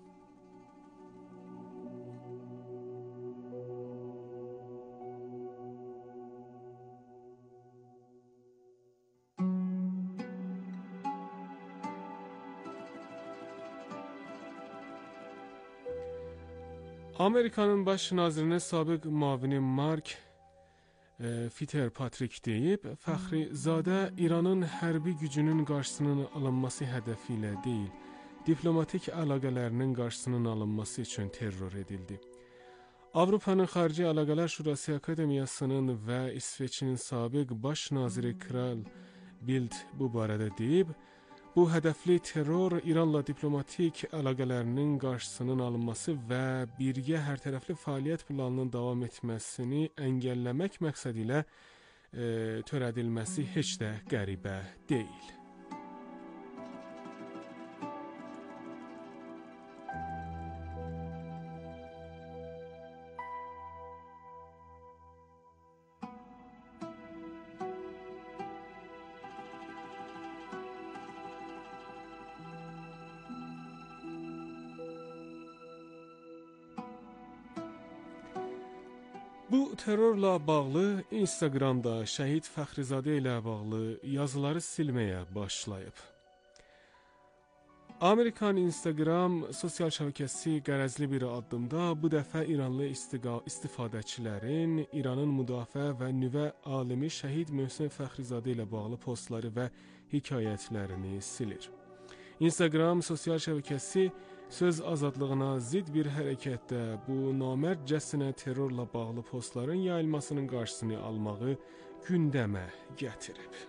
Amerikanın baş nazirinin sabiq müavini Mark Fitzpatrick deyib, Fəxrizadə İranın hərbi gücünün qarşısının alınması hədəfi ilə deyil, diplomatik əlaqələrinin qarşısının alınması üçün terror edildi. Avropanın Xarici Əlaqələr Şurası Akademiyasının və İsveçin sabiq baş naziri Kral Bild bu barədə deyib, bu hədəfli terror İranla diplomatik əlaqələrinin qarşısının alınması və birgə hərtərəfli fəaliyyət planının davam etməsini əngəlləmək məqsədi ilə törədilməsi heç də qəribə deyil. Bu terrorla bağlı Instagramda şəhid Fəxrizadə ilə bağlı yazıları silməyə başlayıb. Amerikan Instagram sosial şəbəkəsi qərəzli bir addımda bu dəfə İranlı istifadəçilərin İranın müdafiə və nüvə alimi şəhid Möhsen Fəxrizadə ilə bağlı postları və hekayətlərini silir. Instagram sosial şəbəkəsi söz azadlığına zidd bir hərəkətdə bu namərdcəsinə terrorla bağlı postların yayılmasının qarşısını almağı gündəmə gətirib.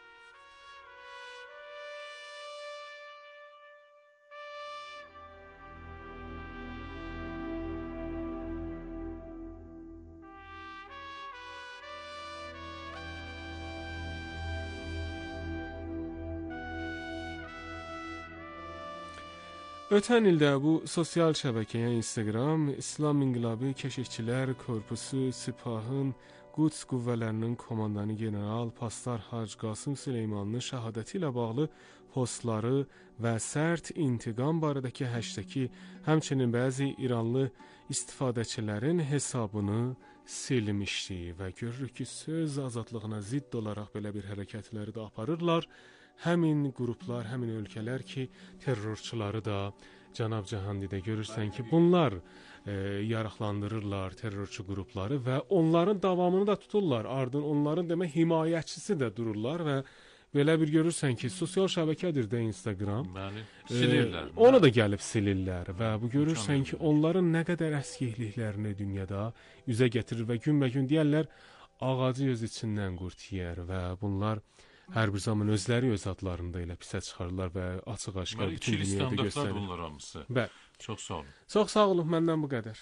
Ötən ildə bu sosial şəbəkəyə Instagram, İslam İnqilabı Keşikçilər Korpusu Sipahın Quds qüvvələrinin komandanı general Pastar Hac Qasım Süleymanının şəhadəti ilə bağlı postları və sərt intiqam barədəki hashtagi, həmçinin bəzi İranlı istifadəçilərin hesabını silmişdi və görürük ki, söz azadlığına zidd olaraq belə bir hərəkətləri də aparırlar. Həmin qruplar, həmin ölkələr ki, terrorçuları da Cənab Cəhandidə görürsən ki, bunlar yaraqlandırırlar terrorçu qrupları və onların davamını da tuturlar. Ardın onların demək himayəçisi də dururlar və belə bir görürsən ki, sosial şəbəkədir də Instagram. Bəli, silirlər. Onu da gəlib silirlər və bu görürsən ki, onların nə qədər əskikliklərini dünyada üzə gətirir və günbəgün deyərlər, ağacı öz içindən qurd yeyər və bunlar hər bir zaman özləri öz adlarında elə pisə çıxarırlar və açıq-aşkar bütün dünyada göstərir. Bunlar hamısı. Bəli. Çox sağ olun. Çox sağ olun, məndən bu qədər.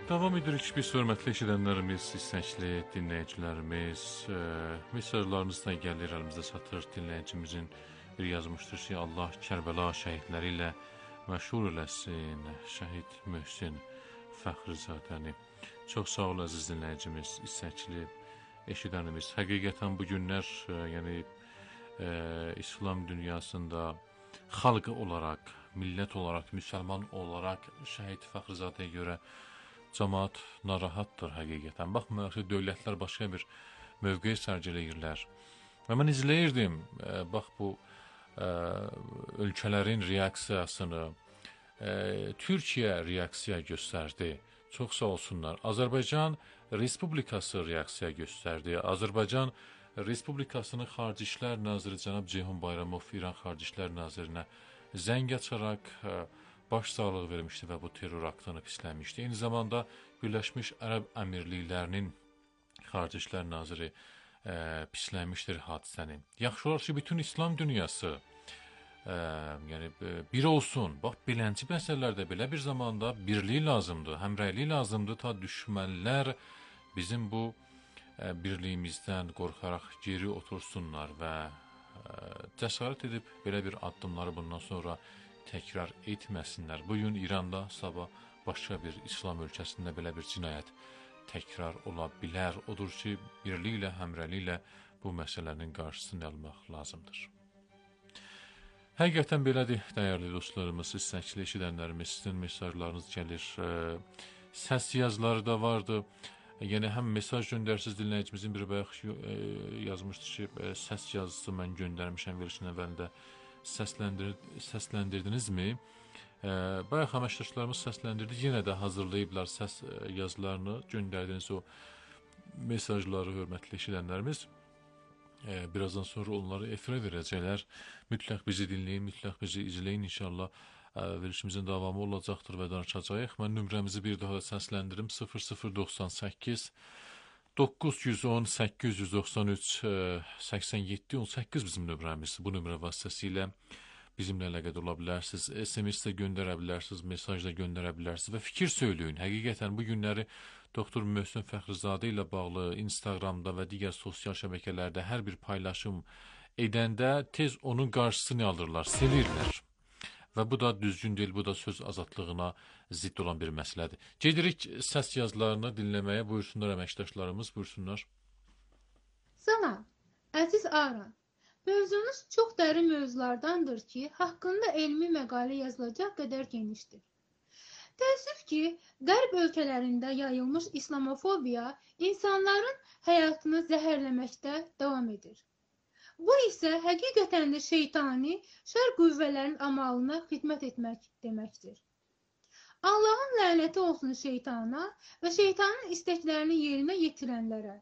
Davam edirik biz hörmətli eşidənlərimiz, istəkli dinləyicilərimiz. Mesajlarınızdan gəlir, əlimizdə çatır. Dinləyicimizin bir yazmışdır ki, Allah Kərbəla şəhidləri ilə məşhur eləsin şəhid Möhsin Fəxrizadəni. Çox sağ ol əziz dinləyicimiz, istəkli eşidənimiz. Həqiqətən bu günlər İslam dünyasında xalq olaraq, millət olaraq, müsəlman olaraq şəhid Fəxrizadəyə görə cəmaat narahatdır həqiqətən. Baxmayaraq ki, dövlətlər başqa bir mövqe sərgiləyirlər. Və mən izləyirdim, bax bu ölkələrin reaksiyasını, Türkiyə reaksiya göstərdi. Çox sağ olsunlar. Azərbaycan Respublikası reaksiya göstərdi. Azərbaycan Respublikasının Xarici İşlər Naziri cənab Ceyhun Bayramov İran Xarici İşlər Nazirinə zəng açaraq baş sağlığı vermişdi və bu terror aktını pisləmişdi. Eyni zamanda Birləşmiş Ərəb Əmirliklərinin Xarici İşlər Naziri pisləmişdir hadisəni. Yaxşı olar ki, bütün İslam dünyası bir olsun. Bax, beləncə məsələlərdə belə bir zamanda birlik lazımdır, həmrəylik lazımdır ta düşmənlər bizim bu birliyimizdən qorxaraq geri otursunlar və cəsarət edib belə bir addımları bundan sonra təkrar etməsinlər. Bugün İranda, sabah başqa bir İslam ölkəsində belə bir cinayət təkrar ola bilər. Odur ki, birliklə, həmrəliklə bu məsələnin qarşısını almaq lazımdır. Həqiqətən belədir, dəyərli dostlarımız, istəkli eşidənlərimiz, sizin mesajlarınız gəlir. Səs yazıları da vardı. Yəni, həm mesaj göndərsiz dinləyicimizin bir bayaq yazmışdı ki, səs yazısı mən göndərmişəm verilişin əvvəlində. Səsləndirdinizmi? Bayaq əməkdaşlarımız səsləndirdi. Yenə də hazırlayıblar səs yazılarını, göndərdiyiniz o mesajları, hörmətli eşidənlərimiz. Birazdan sonra onları efirə verəcəklər. Mütləq bizi dinləyin, mütləq bizi izləyin. İnşallah verilişimizin davamı olacaqdır və danışacağıq. Mən nömrəmizi bir daha da səsləndirim. 0098 910 893 87 18 bizim nömrəmiz. Bu nömrə vasitəsilə bizimlə əlaqədə ola bilərsiniz. SMS də göndərə bilərsiniz, mesaj da göndərə bilərsiniz və fikir söyləyin. Həqiqətən bu günləri Doktor Möhsin Fəxrizadə ilə bağlı Instagramda və digər sosial şəbəkələrdə hər bir paylaşım edəndə tez onun qarşısını alırlar, silirlər. Və bu da düzgün deyil, bu da söz azadlığına zidd olan bir məsələdir. Gedirik səs yazılarını dinləməyə. Buyursunlar əməkdaşlarımız, buyursunlar. Salam, əziz Aran. Mövzunuz çox dərin mövzulardandır ki, haqqında elmi məqalə yazılacaq qədər genişdir. Təəssüf ki, qərb ölkələrində yayılmış İslamofobiya insanların həyatını zəhərləməkdə davam edir. Bu isə həqiqətən də şeytani, şər qüvvələrin amalına xidmət etmək deməkdir. Allahın lənəti olsun şeytana və şeytanın istəklərini yerinə yetirənlərə.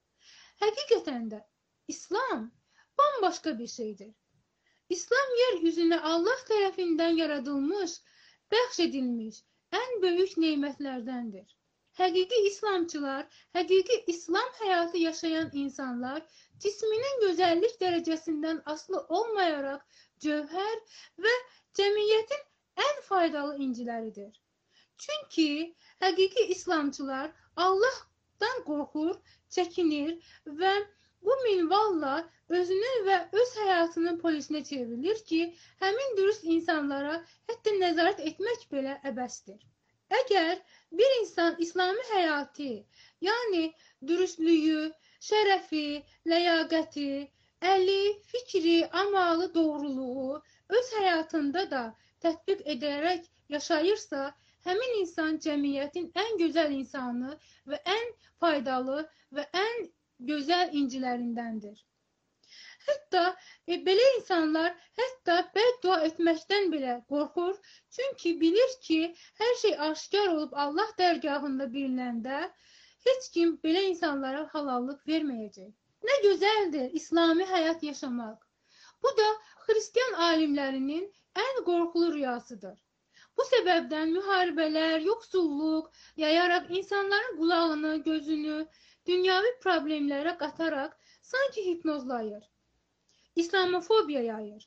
Həqiqətən də İslam bambaşqa bir şeydir. İslam yeryüzünə Allah tərəfindən yaradılmış, bəxş edilmiş ən böyük nemətlərdəndir. Həqiqi İslamçılar, həqiqi İslam həyatı yaşayan insanlar cisminin gözəllik dərəcəsindən asılı olmayaraq cövhər və cəmiyyətin ən faydalı inciləridir. Çünki həqiqi İslamçılar Allahdan qorxur, çəkinir və bu minvalla özünü və öz həyatının polisinə çevrilir ki, həmin dürüst insanlara hətta nəzarət etmək belə əbəsdir. Əgər bir insan İslami həyatı, yəni dürüstlüyü, şərəfi, ləyaqəti, əli, fikri, amalı, doğruluğu öz həyatında da tətbiq edərək yaşayırsa, həmin insan cəmiyyətin ən gözəl insanı və ən faydalı və ən gözəl incilərindəndir. Hətta belə insanlar hətta bəddua etməkdən belə qorxur, çünki bilir ki, hər şey aşkar olub Allah dərgahında bililəndə heç kim belə insanlara halallıq verməyəcək. Nə gözəldir İslami həyat yaşamaq. Bu da xristian alimlərinin ən qorxulu rüyasıdır. Bu səbəbdən müharibələr, yoxsulluq yayaraq insanların qulağını, gözünü dünyavi problemlərə qataraq sanki hipnozlayır. İslamofobiya yayır.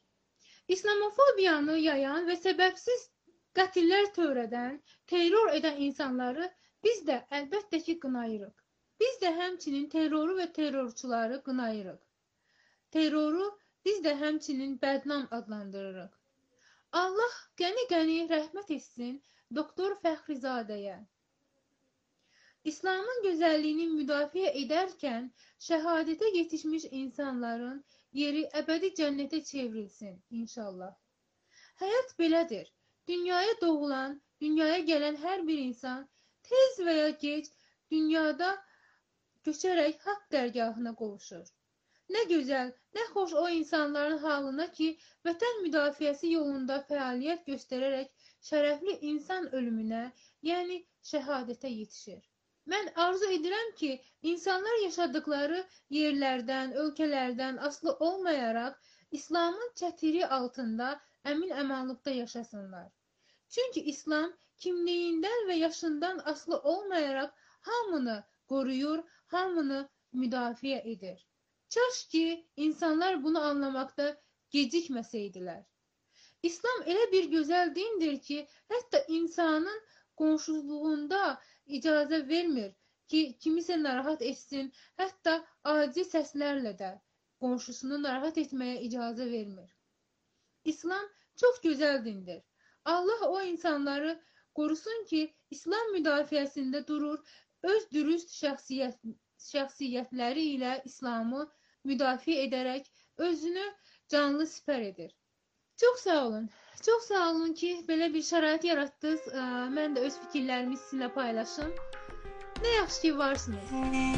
İslamofobiyanı yayan və səbəbsiz qətillər törədən, terror edən insanları Biz də əlbəttə ki, qınayırıq. Biz də həmçinin terroru və terrorçuları qınayırıq. Terroru biz də həmçinin bədnam adlandırırıq. Allah qəni-qəni rəhmət etsin Doktor Fəxrizadəyə. İslamın gözəlliyini müdafiə edərkən şəhadətə yetişmiş insanların yeri əbədi cənnətə çevrilsin inşallah. Həyat belədir. Dünyaya doğulan, dünyaya gələn hər bir insan tez və ya gec dünyada köçərək haqq dərgahına qovuşur. Nə gözəl, nə xoş o insanların halına ki, vətən müdafiəsi yolunda fəaliyyət göstərərək şərəfli insan ölümünə, yəni şəhadətə yetişir. Mən arzu edirəm ki, insanlar yaşadıkları yerlərdən, ölkələrdən asılı olmayaraq İslamın çətiri altında əmin-əmanlıqda yaşasınlar. Çünki İslam kimliyindən və yaşından asılı olmayaraq hamını qoruyur, hamını müdafiə edir. Kaş ki, insanlar bunu anlamakta gecikməsəydilər. İslam elə bir gözəl dindir ki, hətta insanın qonşuluğunda icazə vermir ki, kimisə narahat etsin, hətta adi səslərlə də qonşusunu narahat etməyə icazə vermir. İslam çox gözəl dindir. Allah o insanları qorusun ki, İslam müdafiəsində durur, öz dürüst şəxsiyyətləri ilə İslamı müdafiə edərək özünü canlı sipər edir. Çox sağ olun. Çox sağ olun ki, belə bir şərait yaratdınız. Mən də öz fikirlərimi sizinlə paylaşım. Nə yaxşı ki, varsınız.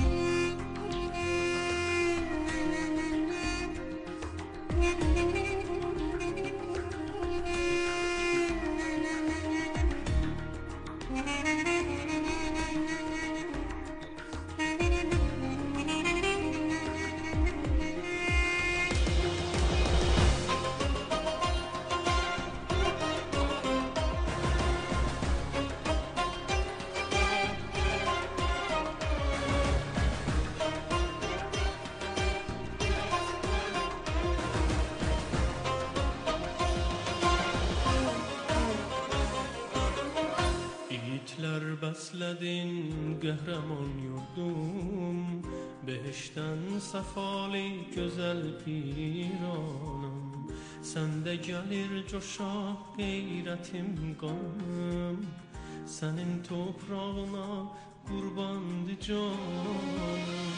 Bəsledin qəhrəman yurdum, behişdən səfali gözəl İranım. Səndə gəlir coşaq qeyrətim qanım, sənin toprağına qurbandı canım.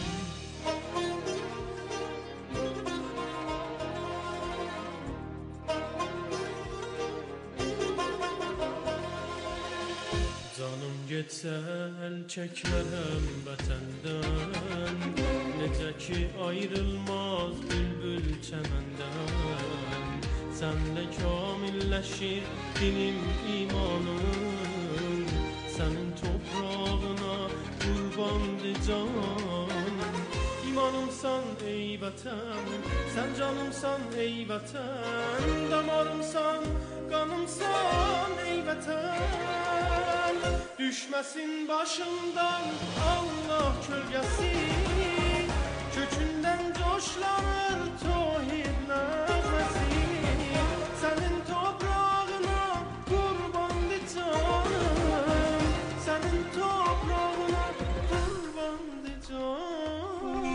Getsə əl çəkmərəm vətəndən, necə ki ayrılmaz bülbül çəməndən. Sənlə kamilləşir dinim imanım, sənin toprağına qurbandı canım. İmanımsan ey vətən, sən canımsan ey vətən, damarımsan, qanımsan ey vətən. Düşməsin başımdan Allah kölgəsi, kökündən coşlanır tohid nəğməsi. Sənin toprağına qurbandı canım, sənin toprağına qurbandı canım.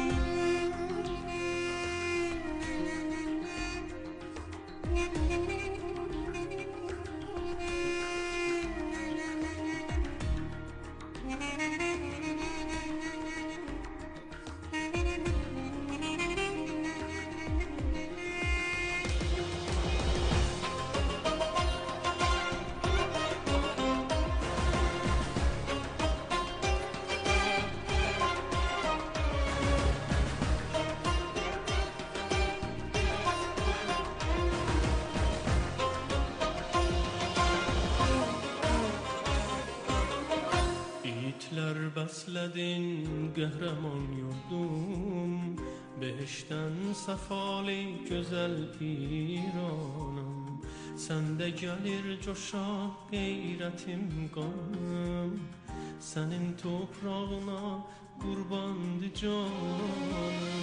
Bəsledin qəhrəman yurdum, behişdən səfali gözəl İranım. Səndə gəlir coşaq qeyrətim qanım, sənin toprağına qurbandı canım.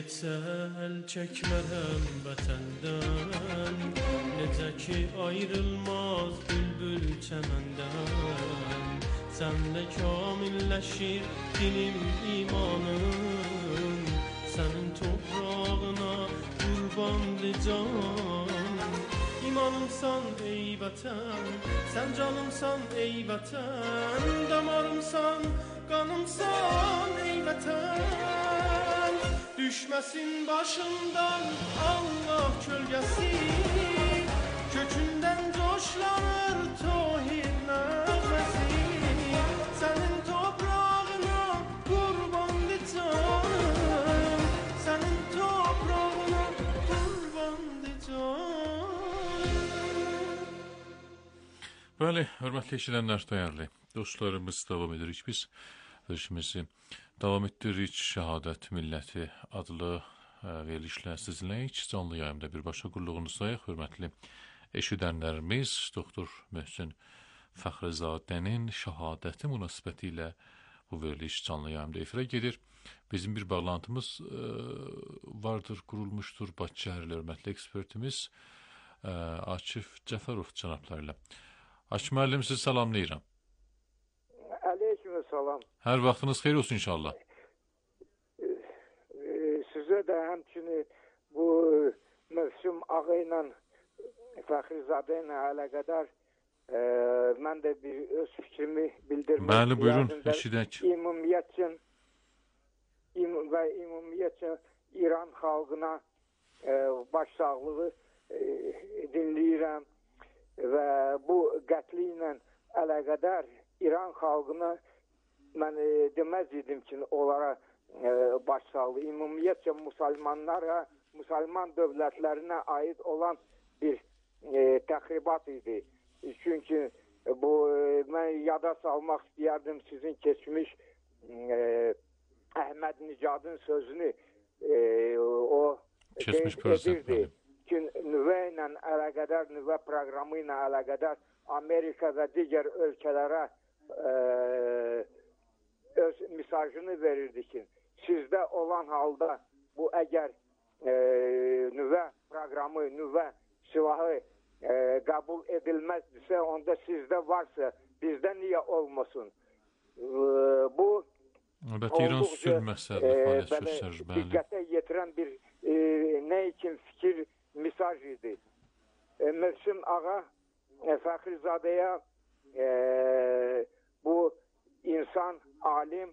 getsə əl çəkmərəm vətəndən, necə ki ayrılmaz bülbül çəməndən. Sənlə kamilləşir dinim, imanım, sənin toprağına qurbandı can. İmanımsan ey vətən, sən canımsan ey vətən, damarımsan, qanımsan ey vətən. Düşməsin başımdan Allah kölgəsi, kökündən coşlanır tohid nəğməsi. Sənin toprağına qurbandı canım, sənin toprağına qurbandı canım. Bəli, hörmətli eşidənlər, dəyərli dostlarımız, davam edirik biz. Verilişimizi davam etdiririk. Şəhadət Milləti adlı verilişlə sizinləyik. Canlı yayımda birbaşa qulluğunuzdayıq. Hörmətli eşidənlərimiz, Doktor Möhsin Fəxrizadənin şəhadəti münasibəti ilə bu veriliş canlı yayımda efirə gedir. Bizim bir bağlantımız vardır, qurulmuşdur Bakı şəhərli hörmətli ekspertimiz Akif Cəfərov cənabları ilə. Akif müəllim, sizi salamlayıram. Aleyküm salam. Hər vaxtınız xeyir olsun inşallah. Sizə də həmçinin bu Möhsin ağa ilə Fəxrizadə ilə əlaqədar mən də bir öz fikrimi bildirmək. Bəli, buyurun, eşidək. Ümumiyyətcə İran xalqına başsağlığı dinləyirəm və bu qətli ilə əlaqədar İran xalqına mən deməz idim ki, onlara başsağlığı. Ümumiyyətcə müsəlmanlara, müsəlman dövlətlərinə aid olan bir təxribat idi. Çünki bu mən yada salmaq istəyərdim sizin keçmiş Əhməd Nicadın sözünü o edirdi ki, nüvə ilə əlaqədar, nüvə proqramı ilə əlaqədar Amerika və digər ölkələrə öz mesajını verirdi ki, sizdə olan halda bu əgər nüvə proqramı, nüvə silahı qəbul edilməzdirsə, onda sizdə varsa bizdə niyə olmasın? Bu İran sülh məqsədli fəaliyyət göstərir. Diqqətə yetirən bir nə üçün fikir mesaj idi. Möhsin ağa Fəxrizadəyə bu insan, alim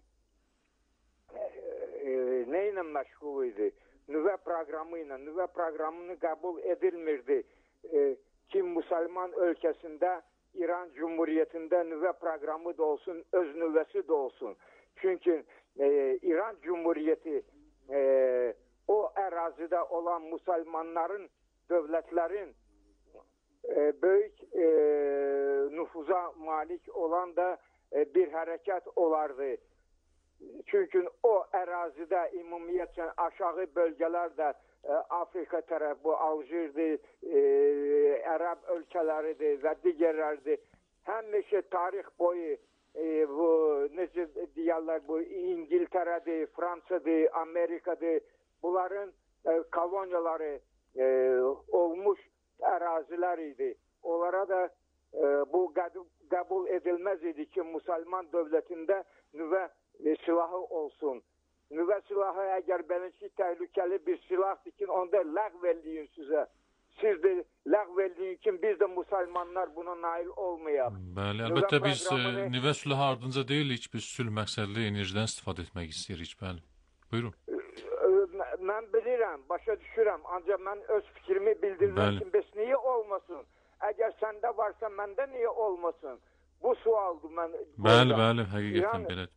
nə ilə məşğul idi? Nüvə proqramı ilə. Nüvə proqramını qəbul edilmirdi ki, müsəlman ölkəsində, İran Cumhuriyyətində nüvə proqramı da olsun, öz nüvəsi də olsun. Çünki İran Cumhuriyyəti o ərazidə olan müsəlmanların, dövlətlərin böyük nüfuza malik olan da bir hərəkət olardı. Çünki o ərazidə ümumiyyətlə aşağı bölgələr də Afrika tərəf, bu Aljirdir, Ərəb ölkələridir və digərlərdir. Həmişə tarix boyu bu necə deyirlər, bu İngiltərədir, Fransadır, Amerikadır, bunların koloniyaları olmuş ərazilər idi. Onlara da bu qəbul edilməz idi ki, müsəlman dövlətində nüvə silahı olsun. Nüvə silahı əgər beləki təhlükəli bir silahdır ki, onda ləğv eləyin sizə. Siz də ləğv eləyin ki, biz də müsəlmanlar buna nail olmayaq. Bəli, əlbəttə biz nüvə silahı ardınca deyilik, biz sülh məqsədli enerjidən istifadə etmək istəyirik, bəli. Buyurun. Mən bilirəm, başa düşürəm, ancaq mən öz fikrimi bildirmək ki, bəs niyə olmasın? Əgər səndə varsa, məndə niyə olmasın? Bu sualdır mən. Bəli, həqiqətən belədir.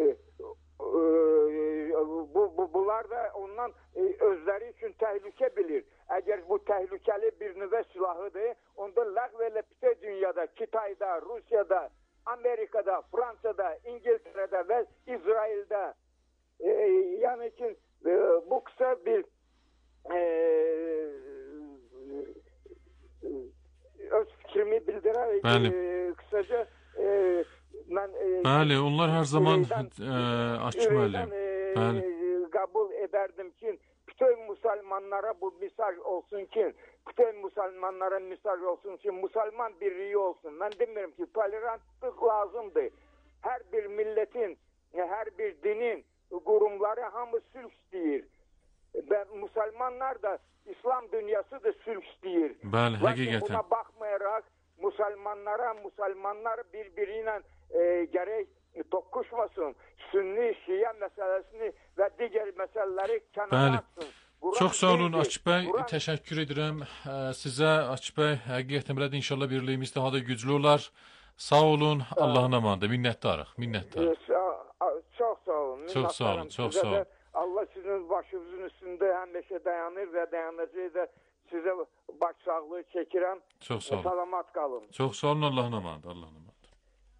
Bunlar da ondan özləri üçün təhlükə bilir. Əgər bu təhlükəli bir nüvə silahıdır, onda ləğv elə bütün dünyada, Kitayda, Rusiyada, Amerikada, Fransada, İngiltərədə və İsraildə. Yəni ki, bu qısa bir öz fikrimi bildirərək qısaca mən bəli, onlar hər zaman Akif müəllim, qəbul edərdim ki, bütün Müslümanlara bu mesaj olsun ki, bütün Müslümanlara mesaj olsun ki, Müslüman birliği olsun. Ben demiyorum ki tolerantlıq lazımdır. Her bir milletin, her bir dinin kurumları hamı sülh istəyir. Və Müslümanlar da İslam dünyası da sülh istəyir. Bəli, həqiqətən. Buna baxmayaraq Müslümanlar birbiriyle gerek toqquşmasın. Sünni, Şiə məsələsini və digər məsələləri kənara atsın. Çox sağ olun Akif bəy, təşəkkür edirəm sizə Akif bəy. Həqiqətən belədir, inşallah birliyimiz daha da güclü olar. Sağ olun, Allahın amanıdır. Minnətdarıq. Çox sağ olun. Çox sağ olun, çox sağ olun. Allah sizin başınızın üstündə həmişə dayanır və dayanacaq da sizə baş sağlığı çəkirəm. Çox sağ olun. Salamat qalın. Çox sağ olun, Allahın amanıdır. Allahın amanıdır.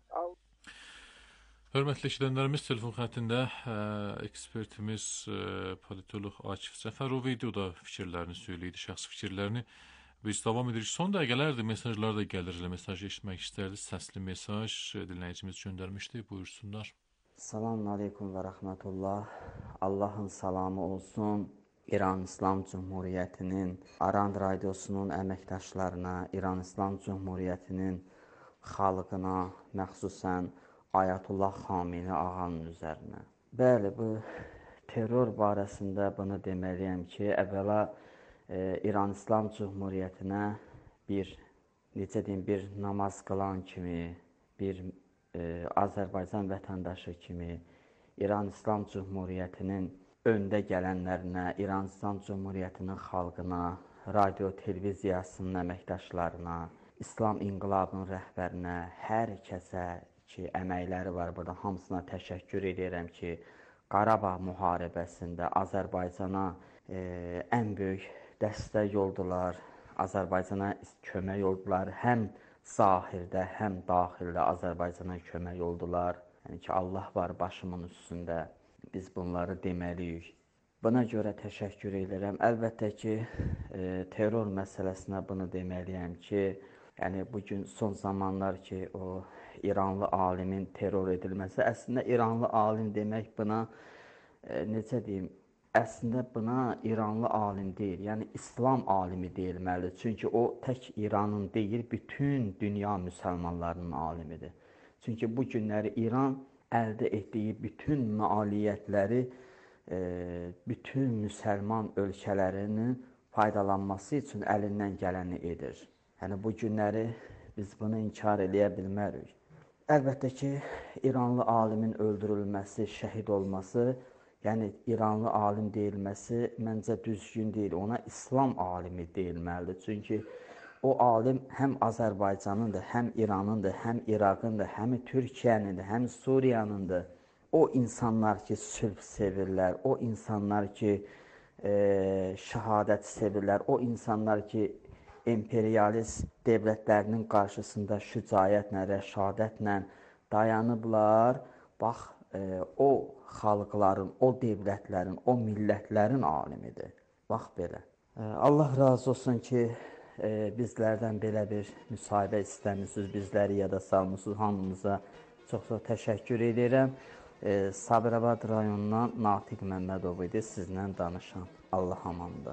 Hörmətli eşidənlərimiz, telefon xəttində ekspertimiz politolog Akif Səfərov idi. O da fikirlərini söyləyirdi, şəxsi fikirlərini. Biz davam edirik. Son dəqiqələrdir, mesajlar da gəlir. Mesaj eşitmək istərdi. Səsli mesaj dinləyicimiz göndərmişdi. Buyursunlar. Selamun Aleyküm və Rəhmətullah. Allahın salamı olsun. İran İslam Cumhuriyyətinin, Aran Radiosunun əməkdaşlarına, İran İslam Cumhuriyyətinin xalqına, məxsusən Ayətullah Xamini ağanın üzərinə. Bəli, bu terror barəsində bunu deməliyəm ki, əvvəla İran İslam Cumhuriyyətinə bir namaz qılan kimi, bir Azərbaycan vətəndaşı kimi, İran İslam Cumhuriyyətinin öndə gələnlərinə, İran İslam Cumhuriyyətinin xalqına, radio televiziyasının əməkdaşlarına, İslam İnqilabının rəhbərinə, hər kəsə ki, əməkləri var burada, hamısına təşəkkür edirəm ki, Qarabağ müharibəsində Azərbaycana ən böyük dəstək oldular, Azərbaycana kömək oldular, həm zahirdə, həm daxildə Azərbaycana kömək oldular. Yəni ki, Allah var başımın üstündə, biz bunları deməliyik. Buna görə təşəkkür edirəm. Əlbəttə ki, terror məsələsinə bunu deməliyəm ki, yəni bugün son zamanlar ki, o İranlı alimin terror edilməsi, əslində İranlı alim demək buna, necə deyim, əslində buna İranlı alim deyil, yəni İslam alimi deyilməlidir. Çünki o tək İranın deyil, bütün dünya müsəlmanlarının alimidir. Çünki bu günləri İran əldə etdiyi bütün nailiyyətləri bütün müsəlman ölkələrinin faydalanması üçün əlindən gələni edir. Yəni bu günləri biz bunu inkar eləyə bilmərik. Əlbəttə ki, İranlı alimin öldürülməsi, şəhid olması, yəni İranlı alim deyilməsi məncə düzgün deyil. Ona İslam alimi deyilməlidir. Çünki o alim həm Azərbaycanındır, həm İranındır, həm İraqındır, həm Türkiyənindir, həm Suriyanındır. O insanlar ki, sülh sevirlər, o insanlar ki, şəhadət sevirlər, o insanlar ki, imperialist devlətlərinin qarşısında şücaətlə, rəşadətlə dayanıblar. Bax, o xalqların, o devlətlərin, o millətlərin alimidir. Bax belə. Allah razı olsun ki, bizlərdən belə bir müsahibə istəmişsiniz, bizləri yada salmışsınız, hamımıza çox-çox təşəkkür edirəm. Sabirabad rayonundan Natiq Məmmədov idi sizlə danışan. Allah amanında.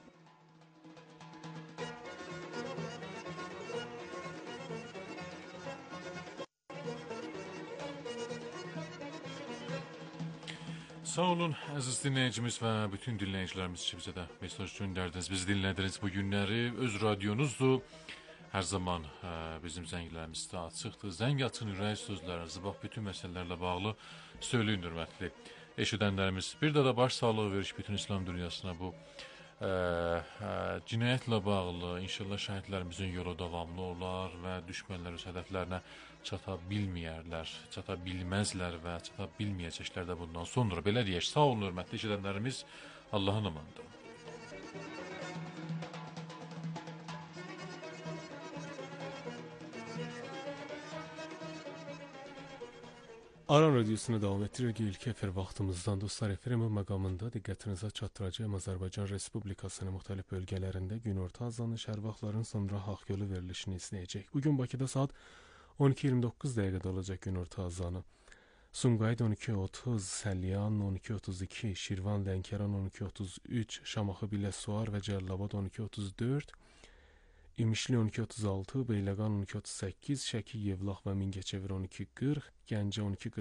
Sağ olun əziz dinləyicimiz və bütün dinləyicilərimiz ki, bizə də mesaj göndərdiniz, bizi dinlədiniz bu günləri. Öz radionuzdur. Hər zaman bizim zənglərimizdə açıqdır. Zəng açın, ürək sözlərinizi, bax, bütün məsələlərlə bağlı söyləyin, hörmətli eşidənlərimiz. Bir də baş sağlığı veriş bütün İslam dünyasına bu cinayətlə bağlı. İnşallah şəhidlərimizin yolu davamlı olar və düşmənlər öz hədəflərinə çata bilməyərlər, çata bilməzlər və çata bilməyəcəklər də bundan sonra. Belə deyək, sağ olun, hörmətli eşidənlərimiz, Allahın amanında. Aran Radyosunu davam etdirir. İlk efir vaxtımızdan dostlar, efirimi məqamında diqqətinizə çatdıracağım. Azərbaycan Respublikasının müxtəlif bölgələrində günorta azanı şəhər vaxtların sonra Haqgölü verilişini izləyəcək. Bugün Bakıda saat 12:29 dəqiqədə olacaq günorta azanı. Sumqayıt 12:30, Səlyan 12:32, Şirvan, Lənkəran 12:33, Şamaxı, Biləsuvar və Cəlilabad 12:34, İmişli 12:36, Beyləqan 12:38, Şəki, Yevlax və Mingəçevir 12:40, Gəncə 12:40.